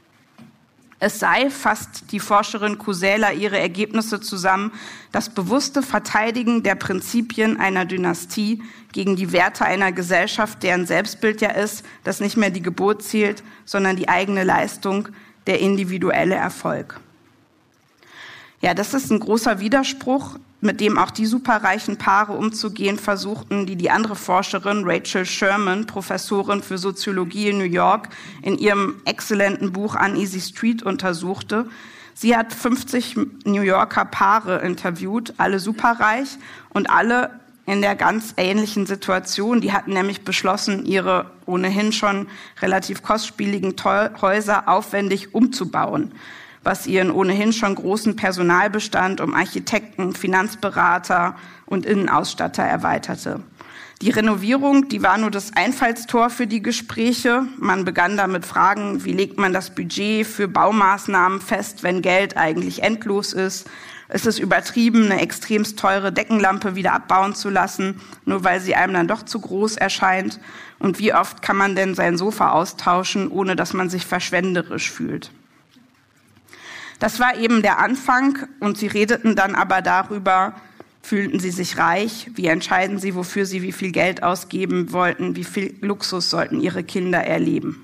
Es sei, fasst die Forscherin Kusela ihre Ergebnisse zusammen, das bewusste Verteidigen der Prinzipien einer Dynastie gegen die Werte einer Gesellschaft, deren Selbstbild ja ist, dass nicht mehr die Geburt zählt, sondern die eigene Leistung, der individuelle Erfolg. Ja, das ist ein großer Widerspruch, mit dem auch die superreichen Paare umzugehen versuchten, die die andere Forscherin Rachel Sherman, Professorin für Soziologie in New York, in ihrem exzellenten Buch Uneasy Street untersuchte. Sie hat fünfzig New Yorker Paare interviewt, alle superreich und alle in der ganz ähnlichen Situation. Die hatten nämlich beschlossen, ihre ohnehin schon relativ kostspieligen Häuser aufwendig umzubauen, was ihren ohnehin schon großen Personalbestand um Architekten, Finanzberater und Innenausstatter erweiterte. Die Renovierung, die war nur das Einfallstor für die Gespräche. Man begann damit Fragen, wie legt man das Budget für Baumaßnahmen fest, wenn Geld eigentlich endlos ist? Ist es übertrieben, eine extremst teure Deckenlampe wieder abbauen zu lassen, nur weil sie einem dann doch zu groß erscheint? Und wie oft kann man denn sein Sofa austauschen, ohne dass man sich verschwenderisch fühlt? Das war eben der Anfang und sie redeten dann aber darüber, fühlten sie sich reich, wie entscheiden sie, wofür sie wie viel Geld ausgeben wollten, wie viel Luxus sollten ihre Kinder erleben.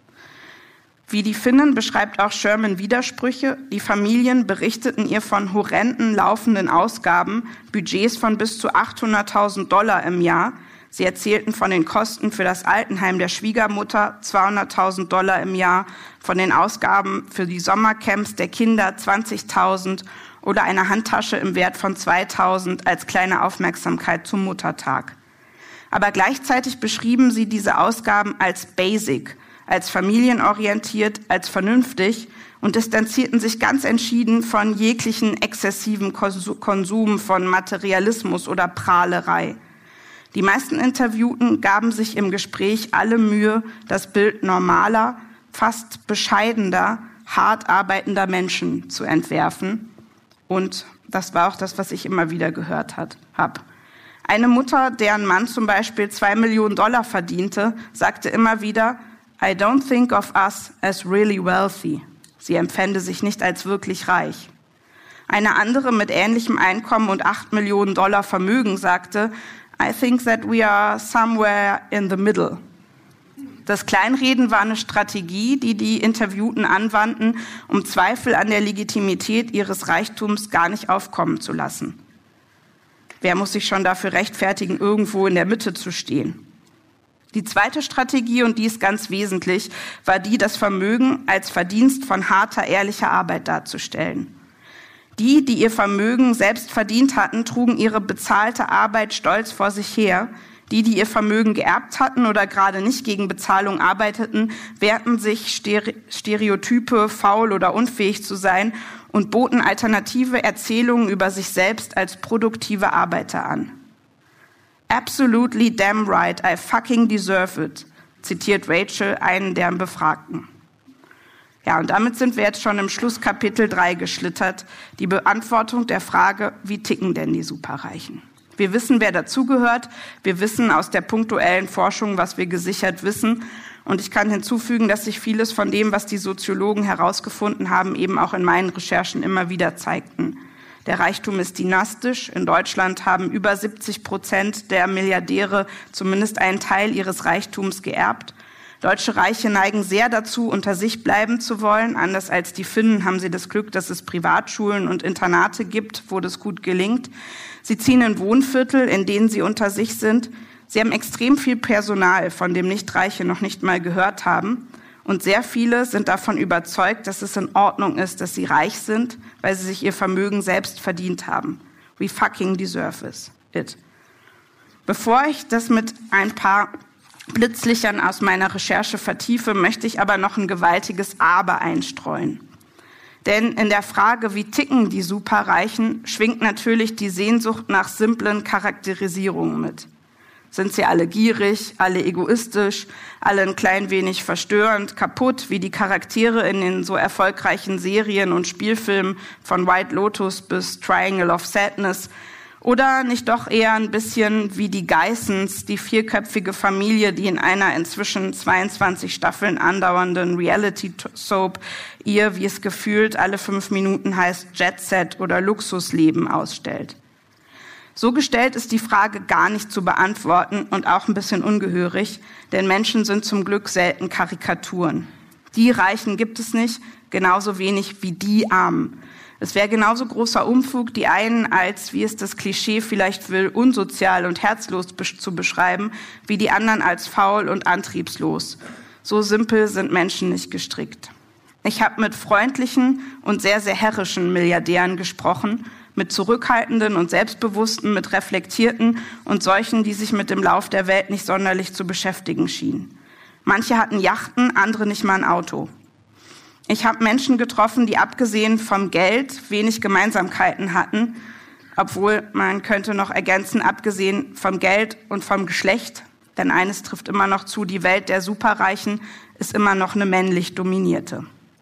Wie die Finnen beschreibt auch Sherman Widersprüche. Die Familien berichteten ihr von horrenden laufenden Ausgaben, Budgets von bis zu achthunderttausend Dollar im Jahr. Sie erzählten von den Kosten für das Altenheim der Schwiegermutter, zweihunderttausend Dollar im Jahr, von den Ausgaben für die Sommercamps der Kinder, zwanzigtausend oder eine Handtasche im Wert von zweitausend als kleine Aufmerksamkeit zum Muttertag. Aber gleichzeitig beschrieben sie diese Ausgaben als basic, als familienorientiert, als vernünftig und distanzierten sich ganz entschieden von jeglichen exzessiven Konsum, von Materialismus oder Prahlerei. Die meisten Interviewten gaben sich im Gespräch alle Mühe, das Bild normaler, fast bescheidener, hart arbeitender Menschen zu entwerfen. Und das war auch das, was ich immer wieder gehört habe. Eine Mutter, deren Mann zum Beispiel zwei Millionen Dollar verdiente, sagte immer wieder, I don't think of us as really wealthy. Sie empfände sich nicht als wirklich reich. Eine andere mit ähnlichem Einkommen und acht Millionen Dollar Vermögen sagte, I think that we are somewhere in the middle. Das Kleinreden war eine Strategie, die die Interviewten anwandten, um Zweifel an der Legitimität ihres Reichtums gar nicht aufkommen zu lassen. Wer muss sich schon dafür rechtfertigen, irgendwo in der Mitte zu stehen? Die zweite Strategie, und die ist ganz wesentlich, war die, das Vermögen als Verdienst von harter, ehrlicher Arbeit darzustellen. Die, die ihr Vermögen selbst verdient hatten, trugen ihre bezahlte Arbeit stolz vor sich her. Die, die ihr Vermögen geerbt hatten oder gerade nicht gegen Bezahlung arbeiteten, wehrten sich Stereotype, faul oder unfähig zu sein und boten alternative Erzählungen über sich selbst als produktive Arbeiter an. Absolutely damn right, I fucking deserve it, zitiert Rachel einen der Befragten. Ja, und damit sind wir jetzt schon im Schlusskapitel drei geschlittert, die Beantwortung der Frage, wie ticken denn die Superreichen? Wir wissen, wer dazugehört. Wir wissen aus der punktuellen Forschung, was wir gesichert wissen. Und ich kann hinzufügen, dass sich vieles von dem, was die Soziologen herausgefunden haben, eben auch in meinen Recherchen immer wieder zeigten. Der Reichtum ist dynastisch. In Deutschland haben über siebzig Prozent der Milliardäre zumindest einen Teil ihres Reichtums geerbt. Deutsche Reiche neigen sehr dazu, unter sich bleiben zu wollen. Anders als die Finnen haben sie das Glück, dass es Privatschulen und Internate gibt, wo das gut gelingt. Sie ziehen in Wohnviertel, in denen sie unter sich sind. Sie haben extrem viel Personal, von dem Nichtreiche noch nicht mal gehört haben. Und sehr viele sind davon überzeugt, dass es in Ordnung ist, dass sie reich sind, weil sie sich ihr Vermögen selbst verdient haben. We fucking deserve it. Bevor ich das mit ein paar Blitzlichtern aus meiner Recherche vertiefe, möchte ich aber noch ein gewaltiges Aber einstreuen. Denn in der Frage, wie ticken die Superreichen, schwingt natürlich die Sehnsucht nach simplen Charakterisierungen mit. Sind sie alle gierig, alle egoistisch, alle ein klein wenig verstörend, kaputt, wie die Charaktere in den so erfolgreichen Serien und Spielfilmen von White Lotus bis Triangle of Sadness? Oder nicht doch eher ein bisschen wie die Geissens, die vierköpfige Familie, die in einer inzwischen zweiundzwanzig Staffeln andauernden Reality-Soap ihr, wie es gefühlt alle fünf Minuten heißt, Jet-Set oder Luxusleben ausstellt? So gestellt ist die Frage gar nicht zu beantworten und auch ein bisschen ungehörig, denn Menschen sind zum Glück selten Karikaturen. Die Reichen gibt es nicht, genauso wenig wie die Armen. Es wäre genauso großer Unfug, die einen als, wie es das Klischee vielleicht will, unsozial und herzlos zu beschreiben, wie die anderen als faul und antriebslos. So simpel sind Menschen nicht gestrickt. Ich habe mit freundlichen und sehr, sehr herrischen Milliardären gesprochen, mit zurückhaltenden und selbstbewussten, mit reflektierten und solchen, die sich mit dem Lauf der Welt nicht sonderlich zu beschäftigen schienen. Manche hatten Yachten, andere nicht mal ein Auto. Ich habe Menschen getroffen, die abgesehen vom Geld wenig Gemeinsamkeiten hatten, obwohl man könnte noch ergänzen, abgesehen vom Geld und vom Geschlecht, denn eines trifft immer noch zu, die Welt der Superreichen ist immer noch eine männlich dominierte.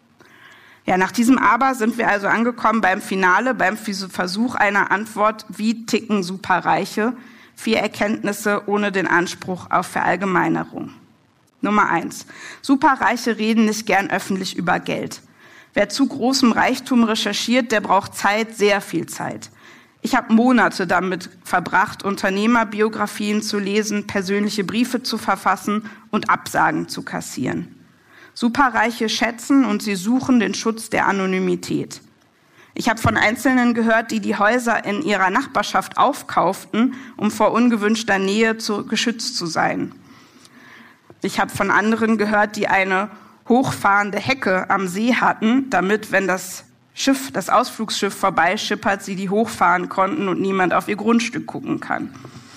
Ja, nach diesem Aber sind wir also angekommen beim Finale, beim Versuch einer Antwort, wie ticken Superreiche? Vier Erkenntnisse ohne den Anspruch auf Verallgemeinerung. Nummer eins. Superreiche reden nicht gern öffentlich über Geld. Wer zu großem Reichtum recherchiert, der braucht Zeit, sehr viel Zeit. Ich habe Monate damit verbracht, Unternehmerbiografien zu lesen, persönliche Briefe zu verfassen und Absagen zu kassieren. Superreiche schätzen und sie suchen den Schutz der Anonymität. Ich habe von Einzelnen gehört, die die Häuser in ihrer Nachbarschaft aufkauften, um vor ungewünschter Nähe zu, geschützt zu sein. Ich habe von anderen gehört, die eine hochfahrende Hecke am See hatten, damit, wenn das Schiff, das Ausflugsschiff vorbeischippert, sie die hochfahren konnten und niemand auf ihr Grundstück gucken kann.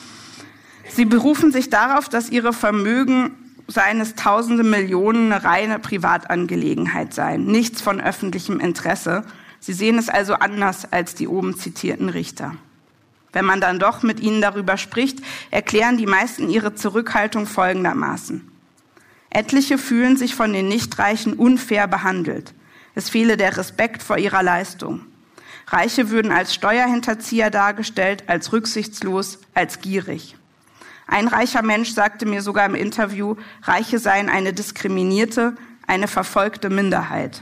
Sie berufen sich darauf, dass ihre Vermögen, seien es tausende Millionen, eine reine Privatangelegenheit seien, nichts von öffentlichem Interesse. Sie sehen es also anders als die oben zitierten Richter. Wenn man dann doch mit ihnen darüber spricht, erklären die meisten ihre Zurückhaltung folgendermaßen. Etliche fühlen sich von den Nichtreichen unfair behandelt. Es fehle der Respekt vor ihrer Leistung. Reiche würden als Steuerhinterzieher dargestellt, als rücksichtslos, als gierig. Ein reicher Mensch sagte mir sogar im Interview, Reiche seien eine diskriminierte, eine verfolgte Minderheit.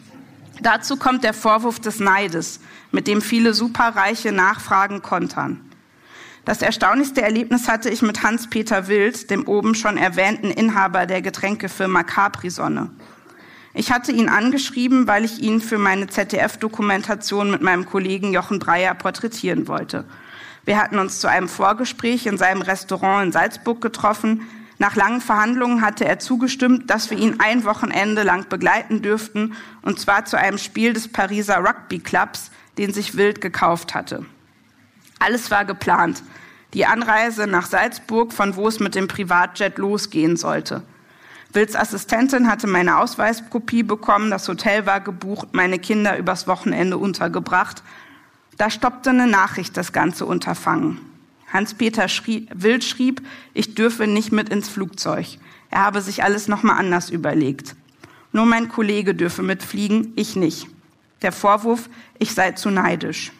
Dazu kommt der Vorwurf des Neides, mit dem viele Superreiche Nachfragen kontern. Das erstaunlichste Erlebnis hatte ich mit Hans-Peter Wild, dem oben schon erwähnten Inhaber der Getränkefirma Capri-Sonne. Ich hatte ihn angeschrieben, weil ich ihn für meine Z D F-Dokumentation mit meinem Kollegen Jochen Breyer porträtieren wollte. Wir hatten uns zu einem Vorgespräch in seinem Restaurant in Salzburg getroffen. Nach langen Verhandlungen hatte er zugestimmt, dass wir ihn ein Wochenende lang begleiten dürften, und zwar zu einem Spiel des Pariser Rugby Clubs, den sich Wild gekauft hatte. Alles war geplant. Die Anreise nach Salzburg, von wo es mit dem Privatjet losgehen sollte. Wilds Assistentin hatte meine Ausweiskopie bekommen, das Hotel war gebucht, meine Kinder übers Wochenende untergebracht. Da stoppte eine Nachricht das ganze Unterfangen. Hans-Peter schrie, Wild schrieb, ich dürfe nicht mit ins Flugzeug. Er habe sich alles nochmal anders überlegt. Nur mein Kollege dürfe mitfliegen, ich nicht. Der Vorwurf, ich sei zu neidisch.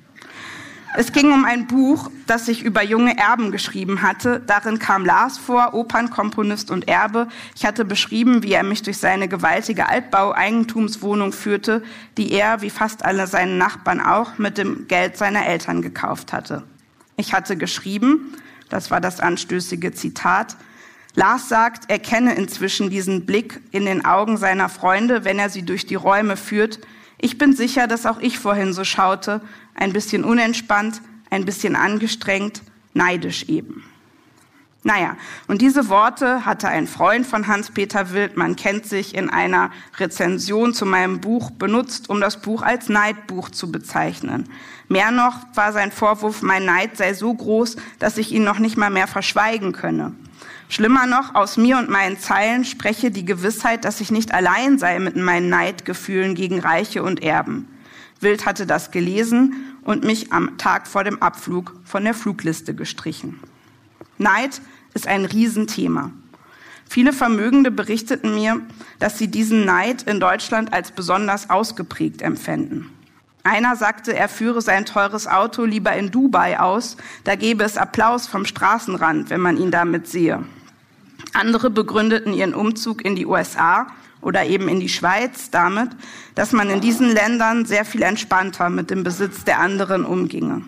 Es ging um ein Buch, das ich über junge Erben geschrieben hatte. Darin kam Lars vor, Opernkomponist und Erbe. Ich hatte beschrieben, wie er mich durch seine gewaltige Altbau-Eigentumswohnung führte, die er, wie fast alle seine Nachbarn auch, mit dem Geld seiner Eltern gekauft hatte. Ich hatte geschrieben, das war das anstößige Zitat, Lars sagt, er kenne inzwischen diesen Blick in den Augen seiner Freunde, wenn er sie durch die Räume führt. Ich bin sicher, dass auch ich vorhin so schaute, ein bisschen unentspannt, ein bisschen angestrengt, neidisch eben. Naja, und diese Worte hatte ein Freund von Hans-Peter Wild, man kennt sich, in einer Rezension zu meinem Buch benutzt, um das Buch als Neidbuch zu bezeichnen. Mehr noch war sein Vorwurf, mein Neid sei so groß, dass ich ihn noch nicht mal mehr verschweigen könne. Schlimmer noch, aus mir und meinen Zeilen spreche die Gewissheit, dass ich nicht allein sei mit meinen Neidgefühlen gegen Reiche und Erben. Wild hatte das gelesen und mich am Tag vor dem Abflug von der Flugliste gestrichen. Neid ist ein Riesenthema. Viele Vermögende berichteten mir, dass sie diesen Neid in Deutschland als besonders ausgeprägt empfänden. Einer sagte, er führe sein teures Auto lieber in Dubai aus, da gäbe es Applaus vom Straßenrand, wenn man ihn damit sehe. Andere begründeten ihren Umzug in die U S A oder eben in die Schweiz damit, dass man in diesen Ländern sehr viel entspannter mit dem Besitz der anderen umginge.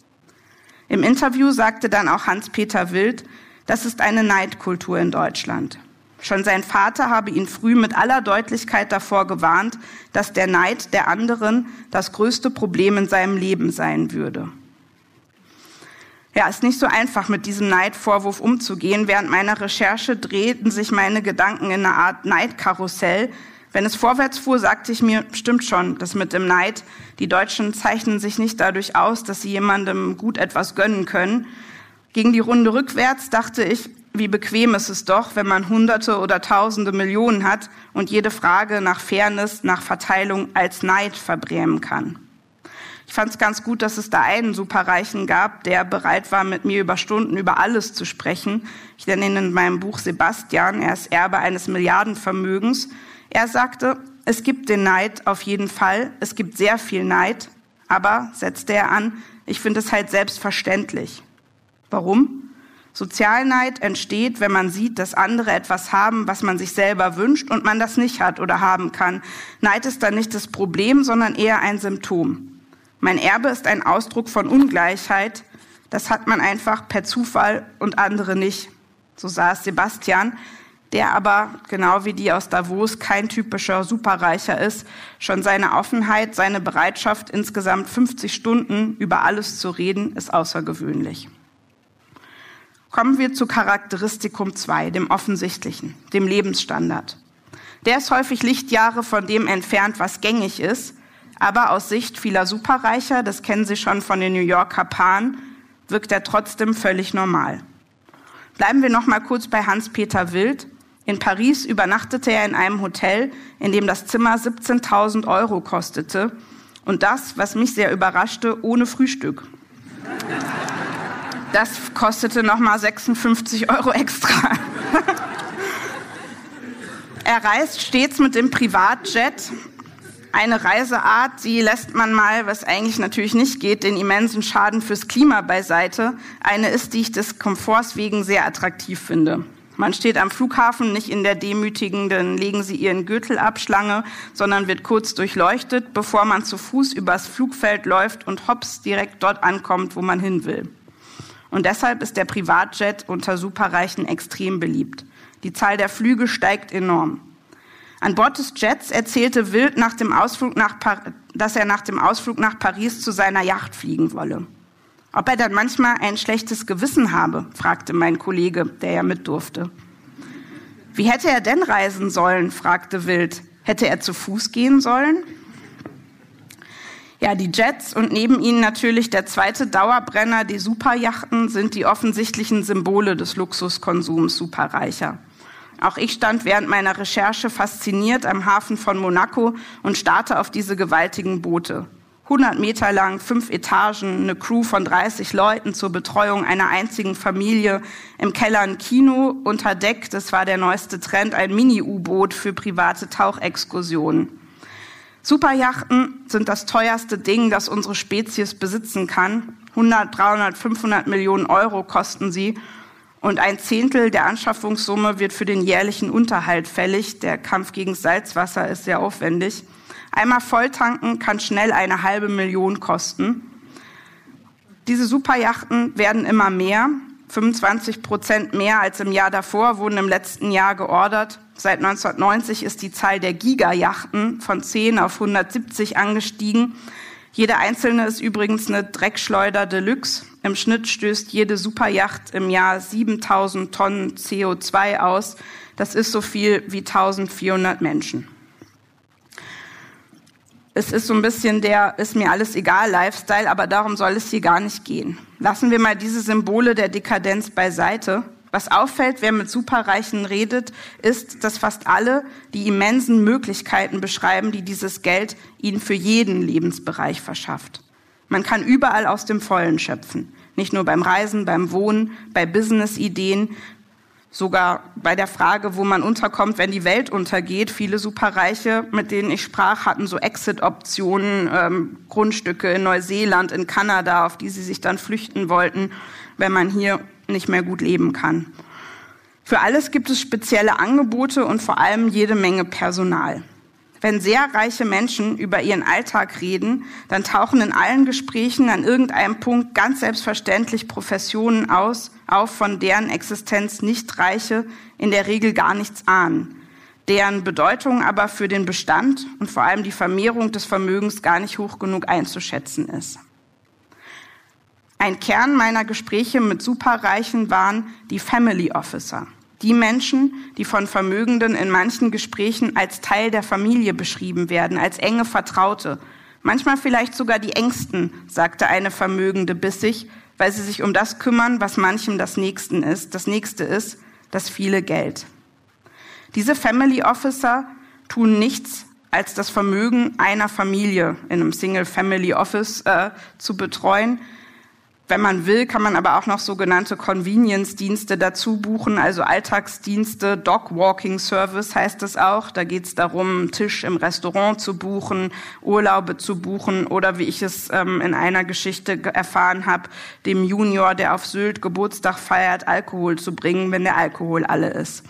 Im Interview sagte dann auch Hans-Peter Wild, das ist eine Neidkultur in Deutschland. Schon sein Vater habe ihn früh mit aller Deutlichkeit davor gewarnt, dass der Neid der anderen das größte Problem in seinem Leben sein würde. Ja, ist nicht so einfach, mit diesem Neidvorwurf umzugehen. Während meiner Recherche drehten sich meine Gedanken in einer Art Neidkarussell. Wenn es vorwärts fuhr, sagte ich mir, stimmt schon, das mit dem Neid. Die Deutschen zeichnen sich nicht dadurch aus, dass sie jemandem gut etwas gönnen können. Gegen die Runde rückwärts dachte ich, wie bequem ist es doch, wenn man Hunderte oder Tausende Millionen hat und jede Frage nach Fairness, nach Verteilung als Neid verbrämen kann. Ich fand es ganz gut, dass es da einen Superreichen gab, der bereit war, mit mir über Stunden über alles zu sprechen. Ich nenne ihn in meinem Buch Sebastian, er ist Erbe eines Milliardenvermögens. Er sagte, es gibt den Neid auf jeden Fall, es gibt sehr viel Neid, aber, setzte er an, ich finde es halt selbstverständlich. Warum? Sozialneid entsteht, wenn man sieht, dass andere etwas haben, was man sich selber wünscht und man das nicht hat oder haben kann. Neid ist dann nicht das Problem, sondern eher ein Symptom. Mein Erbe ist ein Ausdruck von Ungleichheit. Das hat man einfach per Zufall und andere nicht. So sah es Sebastian, der aber, genau wie die aus Davos, kein typischer Superreicher ist. Schon seine Offenheit, seine Bereitschaft, insgesamt fünfzig Stunden über alles zu reden, ist außergewöhnlich. Kommen wir zu Charakteristikum zwei, dem Offensichtlichen, dem Lebensstandard. Der ist häufig Lichtjahre von dem entfernt, was gängig ist, aber aus Sicht vieler Superreicher, das kennen Sie schon von den New Yorker Paaren, wirkt er trotzdem völlig normal. Bleiben wir noch mal kurz bei Hans-Peter Wild. In Paris übernachtete er in einem Hotel, in dem das Zimmer siebzehntausend Euro kostete und das, was mich sehr überraschte, ohne Frühstück. Das kostete nochmal sechsundfünfzig Euro extra. Er reist stets mit dem Privatjet. Eine Reiseart, die lässt man mal, was eigentlich natürlich nicht geht, den immensen Schaden fürs Klima beiseite. Eine ist, die ich des Komforts wegen sehr attraktiv finde. Man steht am Flughafen nicht in der demütigenden legen Sie Ihren Gürtel ab Schlange, sondern wird kurz durchleuchtet, bevor man zu Fuß übers Flugfeld läuft und hops direkt dort ankommt, wo man hin will. Und deshalb ist der Privatjet unter Superreichen extrem beliebt. Die Zahl der Flüge steigt enorm. An Bord des Jets erzählte Wild, nach dem Ausflug nach Par- dass er nach dem Ausflug nach Paris zu seiner Yacht fliegen wolle. Ob er dann manchmal ein schlechtes Gewissen habe, fragte mein Kollege, der ja mit durfte. Wie hätte er denn reisen sollen, fragte Wild. Hätte er zu Fuß gehen sollen? Ja, die Jets und neben ihnen natürlich der zweite Dauerbrenner, die Superjachten, sind die offensichtlichen Symbole des Luxuskonsums Superreicher. Auch ich stand während meiner Recherche fasziniert am Hafen von Monaco und starrte auf diese gewaltigen Boote. hundert Meter lang, fünf Etagen, eine Crew von dreißig Leuten zur Betreuung einer einzigen Familie, im Keller ein Kino, unter Deck, das war der neueste Trend, ein Mini-U-Boot für private Tauchexkursionen. Superjachten sind das teuerste Ding, das unsere Spezies besitzen kann. hundert, dreihundert, fünfhundert Millionen Euro kosten sie. Und ein Zehntel der Anschaffungssumme wird für den jährlichen Unterhalt fällig. Der Kampf gegen Salzwasser ist sehr aufwendig. Einmal volltanken kann schnell eine halbe Million kosten. Diese Superjachten werden immer mehr. fünfundzwanzig Prozent mehr als im Jahr davor wurden im letzten Jahr geordert. Seit neunzehnhundertneunzig ist die Zahl der Gigajachten von zehn auf hundertsiebzig angestiegen. Jede einzelne ist übrigens eine Dreckschleuder Deluxe. Im Schnitt stößt jede Superjacht im Jahr siebentausend Tonnen C O zwei aus. Das ist so viel wie eintausendvierhundert Menschen. Es ist so ein bisschen der ist mir alles egal Lifestyle, aber darum soll es hier gar nicht gehen. Lassen wir mal diese Symbole der Dekadenz beiseite. Was auffällt, wer mit Superreichen redet, ist, dass fast alle die immensen Möglichkeiten beschreiben, die dieses Geld ihnen für jeden Lebensbereich verschafft. Man kann überall aus dem Vollen schöpfen. Nicht nur beim Reisen, beim Wohnen, bei Business-Ideen, sogar bei der Frage, wo man unterkommt, wenn die Welt untergeht. Viele Superreiche, mit denen ich sprach, hatten so Exit-Optionen, ähm, Grundstücke in Neuseeland, in Kanada, auf die sie sich dann flüchten wollten, wenn man hier nicht mehr gut leben kann. Für alles gibt es spezielle Angebote und vor allem jede Menge Personal. Wenn sehr reiche Menschen über ihren Alltag reden, dann tauchen in allen Gesprächen an irgendeinem Punkt ganz selbstverständlich Professionen aus, auf, von deren Existenz Nichtreiche in der Regel gar nichts ahnen, deren Bedeutung aber für den Bestand und vor allem die Vermehrung des Vermögens gar nicht hoch genug einzuschätzen ist. Ein Kern meiner Gespräche mit Superreichen waren die Family Officer. Die Menschen, die von Vermögenden in manchen Gesprächen als Teil der Familie beschrieben werden, als enge Vertraute. Manchmal vielleicht sogar die Engsten, sagte eine Vermögende bissig, weil sie sich um das kümmern, was manchem das Nächsten ist, das Nächste ist, das viele Geld. Diese Family Officer tun nichts, als das Vermögen einer Familie in einem Single Family Office äh, zu betreuen. Wenn man will, kann man aber auch noch sogenannte Convenience-Dienste dazu buchen, also Alltagsdienste, Dog-Walking-Service heißt es auch. Da geht es darum, einen Tisch im Restaurant zu buchen, Urlaube zu buchen oder wie ich es ähm, in einer Geschichte erfahren habe, dem Junior, der auf Sylt Geburtstag feiert, Alkohol zu bringen, wenn der Alkohol alle ist.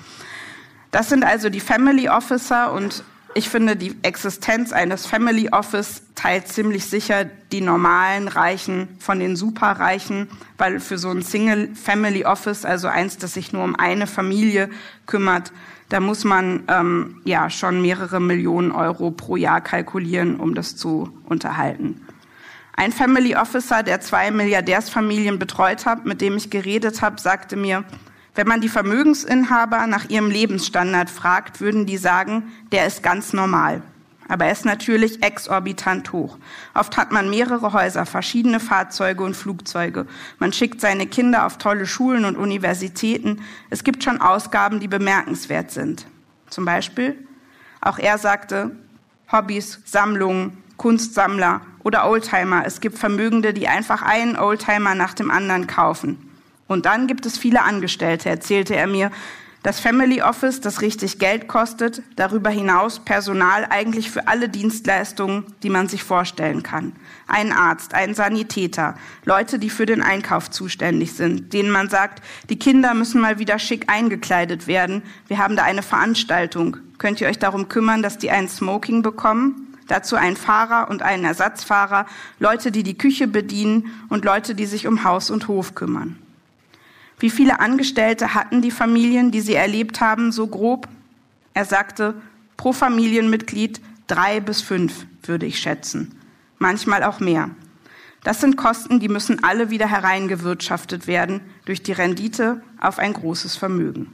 Das sind also die Family Officer und ich finde, die Existenz eines Family Office teilt ziemlich sicher die normalen Reichen von den Superreichen, weil für so ein Single Family Office, also eins, das sich nur um eine Familie kümmert, da muss man ähm, ja schon mehrere Millionen Euro pro Jahr kalkulieren, um das zu unterhalten. Ein Family Officer, der zwei Milliardärsfamilien betreut hat, mit dem ich geredet habe, sagte mir, wenn man die Vermögensinhaber nach ihrem Lebensstandard fragt, würden die sagen, der ist ganz normal. Aber er ist natürlich exorbitant hoch. Oft hat man mehrere Häuser, verschiedene Fahrzeuge und Flugzeuge. Man schickt seine Kinder auf tolle Schulen und Universitäten. Es gibt schon Ausgaben, die bemerkenswert sind. Zum Beispiel, auch er sagte, Hobbys, Sammlungen, Kunstsammler oder Oldtimer. Es gibt Vermögende, die einfach einen Oldtimer nach dem anderen kaufen. Und dann gibt es viele Angestellte, erzählte er mir. Das Family Office, das richtig Geld kostet, darüber hinaus Personal eigentlich für alle Dienstleistungen, die man sich vorstellen kann. Ein Arzt, ein Sanitäter, Leute, die für den Einkauf zuständig sind, denen man sagt, die Kinder müssen mal wieder schick eingekleidet werden. Wir haben da eine Veranstaltung. Könnt ihr euch darum kümmern, dass die ein Smoking bekommen? Dazu ein Fahrer und einen Ersatzfahrer, Leute, die die Küche bedienen und Leute, die sich um Haus und Hof kümmern. Wie viele Angestellte hatten die Familien, die sie erlebt haben, so grob? Er sagte, pro Familienmitglied drei bis fünf, würde ich schätzen. Manchmal auch mehr. Das sind Kosten, die müssen alle wieder hereingewirtschaftet werden durch die Rendite auf ein großes Vermögen.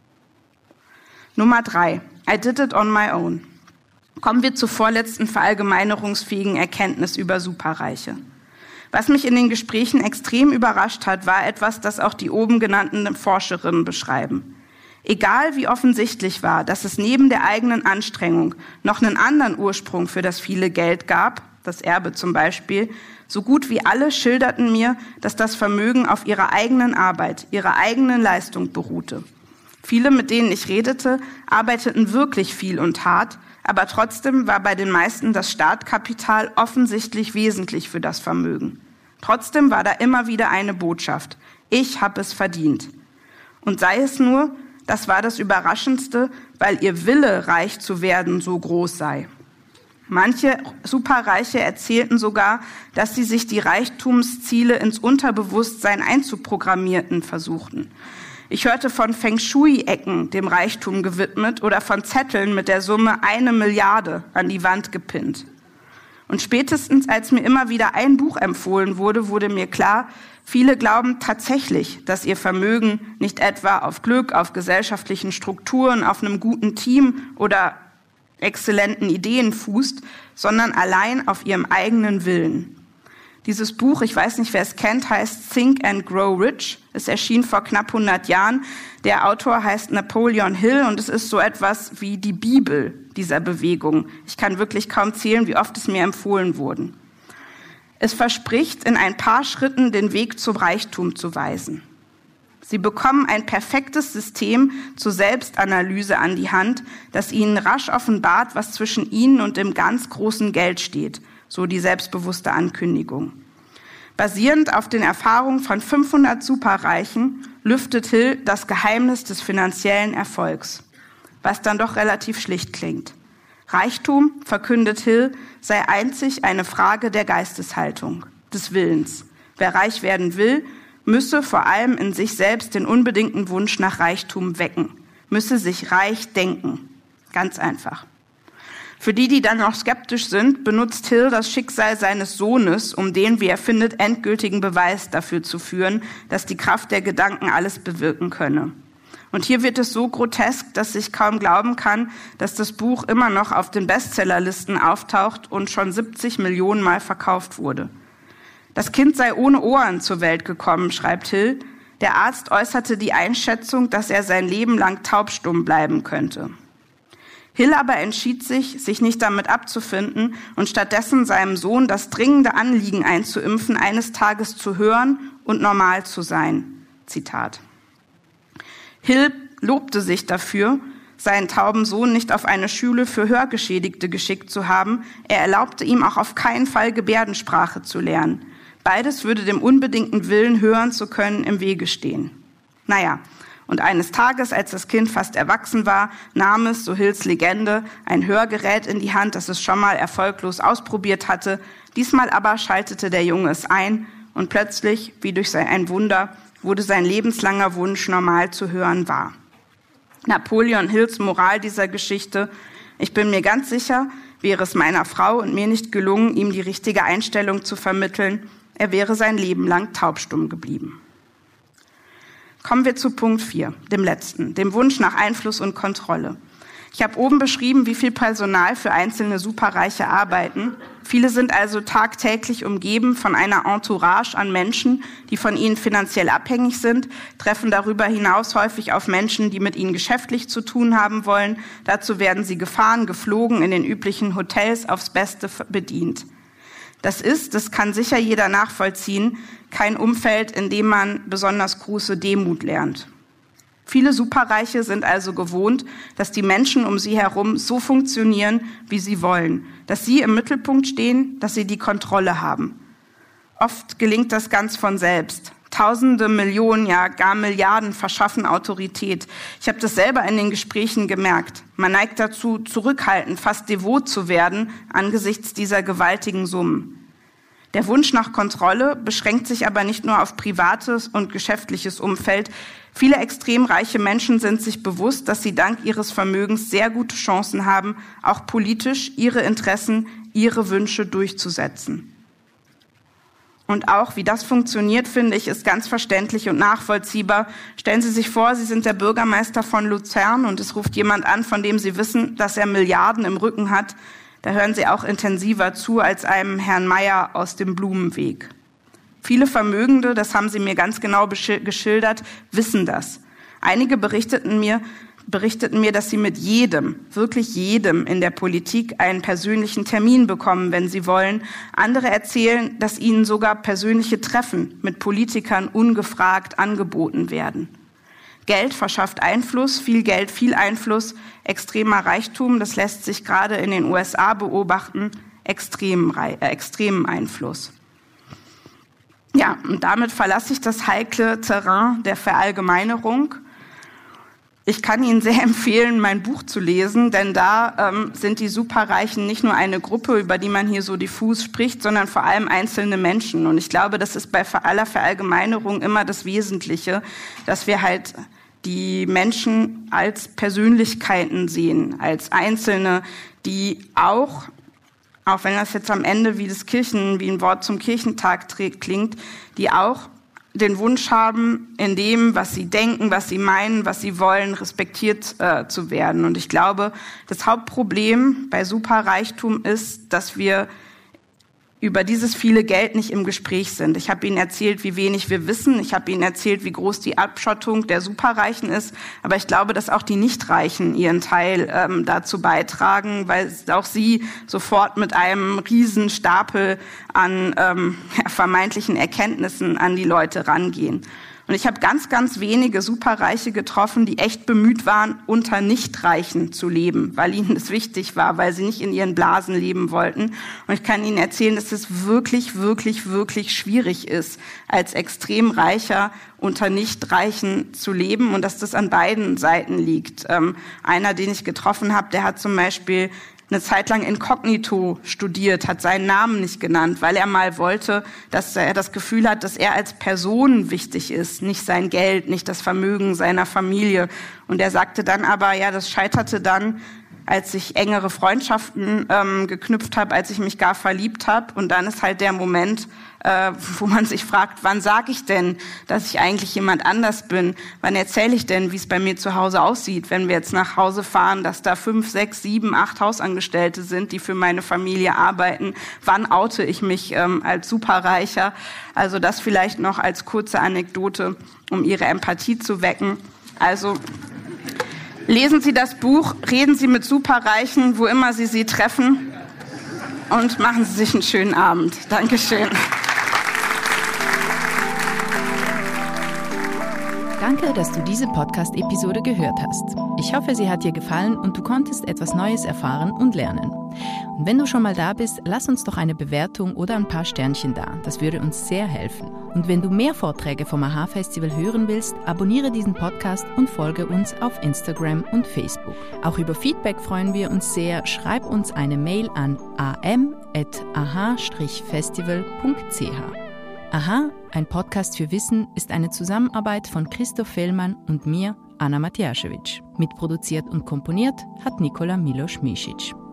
Nummer drei. I did it on my own. Kommen wir zur vorletzten verallgemeinerungsfähigen Erkenntnis über Superreiche. Was mich in den Gesprächen extrem überrascht hat, war etwas, das auch die oben genannten Forscherinnen beschreiben. Egal wie offensichtlich war, dass es neben der eigenen Anstrengung noch einen anderen Ursprung für das viele Geld gab, das Erbe zum Beispiel, so gut wie alle schilderten mir, dass das Vermögen auf ihrer eigenen Arbeit, ihrer eigenen Leistung beruhte. Viele, mit denen ich redete, arbeiteten wirklich viel und hart, aber trotzdem war bei den meisten das Startkapital offensichtlich wesentlich für das Vermögen. Trotzdem war da immer wieder eine Botschaft. Ich habe es verdient. Und sei es nur, das war das Überraschendste, weil ihr Wille, reich zu werden, so groß sei. Manche Superreiche erzählten sogar, dass sie sich die Reichtumsziele ins Unterbewusstsein einzuprogrammierten versuchten. Ich hörte von Feng Shui-Ecken, dem Reichtum gewidmet, oder von Zetteln mit der Summe eine Milliarde an die Wand gepinnt. Und spätestens, als mir immer wieder ein Buch empfohlen wurde, wurde mir klar, viele glauben tatsächlich, dass ihr Vermögen nicht etwa auf Glück, auf gesellschaftlichen Strukturen, auf einem guten Team oder exzellenten Ideen fußt, sondern allein auf ihrem eigenen Willen. Dieses Buch, ich weiß nicht, wer es kennt, heißt Think and Grow Rich. Es erschien vor knapp hundert Jahren. Der Autor heißt Napoleon Hill und es ist so etwas wie die Bibel dieser Bewegung. Ich kann wirklich kaum zählen, wie oft es mir empfohlen wurde. Es verspricht, in ein paar Schritten den Weg zum Reichtum zu weisen. Sie bekommen ein perfektes System zur Selbstanalyse an die Hand, das ihnen rasch offenbart, was zwischen ihnen und dem ganz großen Geld steht, so die selbstbewusste Ankündigung. Basierend auf den Erfahrungen von fünfhundert Superreichen lüftet Hill das Geheimnis des finanziellen Erfolgs, was dann doch relativ schlicht klingt. Reichtum, verkündet Hill, sei einzig eine Frage der Geisteshaltung, des Willens. Wer reich werden will, müsse vor allem in sich selbst den unbedingten Wunsch nach Reichtum wecken, müsse sich reich denken. Ganz einfach. Für die, die dann noch skeptisch sind, benutzt Hill das Schicksal seines Sohnes, um den, wie er findet, endgültigen Beweis dafür zu führen, dass die Kraft der Gedanken alles bewirken könne. Und hier wird es so grotesk, dass ich kaum glauben kann, dass das Buch immer noch auf den Bestsellerlisten auftaucht und schon siebzig Millionen Mal verkauft wurde. Das Kind sei ohne Ohren zur Welt gekommen, schreibt Hill. Der Arzt äußerte die Einschätzung, dass er sein Leben lang taubstumm bleiben könnte. Hill aber entschied sich, sich nicht damit abzufinden und stattdessen seinem Sohn das dringende Anliegen einzuimpfen, eines Tages zu hören und normal zu sein. Zitat. Hill lobte sich dafür, seinen tauben Sohn nicht auf eine Schule für Hörgeschädigte geschickt zu haben. Er erlaubte ihm auch auf keinen Fall Gebärdensprache zu lernen. Beides würde dem unbedingten Willen, hören zu können, im Wege stehen. Naja, und eines Tages, als das Kind fast erwachsen war, nahm es, so Hills Legende, ein Hörgerät in die Hand, das es schon mal erfolglos ausprobiert hatte. Diesmal aber schaltete der Junge es ein und plötzlich, wie durch ein Wunder, wurde sein lebenslanger Wunsch, normal zu hören, wahr. Napoleon Hills Moral dieser Geschichte: Ich bin mir ganz sicher, wäre es meiner Frau und mir nicht gelungen, ihm die richtige Einstellung zu vermitteln, er wäre sein Leben lang taubstumm geblieben. Kommen wir zu Punkt vier, dem letzten, dem Wunsch nach Einfluss und Kontrolle. Ich habe oben beschrieben, wie viel Personal für einzelne Superreiche arbeiten. Viele sind also tagtäglich umgeben von einer Entourage an Menschen, die von ihnen finanziell abhängig sind, treffen darüber hinaus häufig auf Menschen, die mit ihnen geschäftlich zu tun haben wollen. Dazu werden sie gefahren, geflogen, in den üblichen Hotels aufs Beste bedient. Das ist, das kann sicher jeder nachvollziehen, kein Umfeld, in dem man besonders große Demut lernt. Viele Superreiche sind also gewohnt, dass die Menschen um sie herum so funktionieren, wie sie wollen, dass sie im Mittelpunkt stehen, dass sie die Kontrolle haben. Oft gelingt das ganz von selbst. Tausende, Millionen, ja gar Milliarden verschaffen Autorität. Ich habe das selber in den Gesprächen gemerkt. Man neigt dazu, zurückhaltend, fast devot zu werden angesichts dieser gewaltigen Summen. Der Wunsch nach Kontrolle beschränkt sich aber nicht nur auf privates und geschäftliches Umfeld. Viele extrem reiche Menschen sind sich bewusst, dass sie dank ihres Vermögens sehr gute Chancen haben, auch politisch ihre Interessen, ihre Wünsche durchzusetzen. Und auch, wie das funktioniert, finde ich, ist ganz verständlich und nachvollziehbar. Stellen Sie sich vor, Sie sind der Bürgermeister von Luzern und es ruft jemand an, von dem Sie wissen, dass er Milliarden im Rücken hat. Da hören Sie auch intensiver zu als einem Herrn Meier aus dem Blumenweg. Viele Vermögende, das haben Sie mir ganz genau geschildert, wissen das. Einige berichteten mir, berichteten mir, dass sie mit jedem, wirklich jedem in der Politik einen persönlichen Termin bekommen, wenn sie wollen. Andere erzählen, dass ihnen sogar persönliche Treffen mit Politikern ungefragt angeboten werden. Geld verschafft Einfluss, viel Geld, viel Einfluss, extremer Reichtum, das lässt sich gerade in den U S A beobachten, extremen, äh, extremen Einfluss. Ja, und damit verlasse ich das heikle Terrain der Verallgemeinerung. Ich kann Ihnen sehr empfehlen, mein Buch zu lesen, denn da ähm, sind die Superreichen nicht nur eine Gruppe, über die man hier so diffus spricht, sondern vor allem einzelne Menschen. Und ich glaube, das ist bei aller Verallgemeinerung immer das Wesentliche, dass wir halt die Menschen als Persönlichkeiten sehen, als Einzelne, die auch auch wenn das jetzt am Ende wie das Kirchen, wie ein Wort zum Kirchentag klingt, die auch den Wunsch haben, in dem, was sie denken, was sie meinen, was sie wollen, respektiert äh, zu werden. Und ich glaube, das Hauptproblem bei Superreichtum ist, dass wir über dieses viele Geld nicht im Gespräch sind. Ich habe Ihnen erzählt, wie wenig wir wissen. Ich habe Ihnen erzählt, wie groß die Abschottung der Superreichen ist. Aber ich glaube, dass auch die Nichtreichen ihren Teil ähm, dazu beitragen, weil auch sie sofort mit einem riesen Stapel an ähm, ja, vermeintlichen Erkenntnissen an die Leute rangehen. Und ich habe ganz, ganz wenige Superreiche getroffen, die echt bemüht waren, unter Nichtreichen zu leben, weil ihnen das wichtig war, weil sie nicht in ihren Blasen leben wollten. Und ich kann Ihnen erzählen, dass es wirklich, wirklich, wirklich schwierig ist, als Extremreicher unter Nichtreichen zu leben und dass das an beiden Seiten liegt. Ähm, einer, den ich getroffen habe, der hat zum Beispiel eine Zeit lang inkognito studiert, hat seinen Namen nicht genannt, weil er mal wollte, dass er das Gefühl hat, dass er als Person wichtig ist, nicht sein Geld, nicht das Vermögen seiner Familie. Und er sagte dann aber, ja, das scheiterte dann, als ich engere Freundschaften ähm, geknüpft habe, als ich mich gar verliebt habe. Und dann ist halt der Moment, äh, wo man sich fragt, wann sage ich denn, dass ich eigentlich jemand anders bin? Wann erzähle ich denn, wie es bei mir zu Hause aussieht, wenn wir jetzt nach Hause fahren, dass da fünf, sechs, sieben, acht Hausangestellte sind, die für meine Familie arbeiten? Wann oute ich mich ähm, als Superreicher? Also das vielleicht noch als kurze Anekdote, um Ihre Empathie zu wecken. Also lesen Sie das Buch, reden Sie mit Superreichen, wo immer Sie sie treffen, und machen Sie sich einen schönen Abend. Dankeschön. Danke, dass du diese Podcast-Episode gehört hast. Ich hoffe, sie hat dir gefallen und du konntest etwas Neues erfahren und lernen. Und wenn du schon mal da bist, lass uns doch eine Bewertung oder ein paar Sternchen da. Das würde uns sehr helfen. Und wenn du mehr Vorträge vom A H Festival hören willst, abonniere diesen Podcast und folge uns auf Instagram und Facebook. Auch über Feedback freuen wir uns sehr. Schreib uns eine Mail an a m at a h festival punkt c h. Aha, ein Podcast für Wissen ist eine Zusammenarbeit von Christoph Fellmann und mir, Anna Matjaschewitsch. Mitproduziert und komponiert hat Nikola Milos-Misic.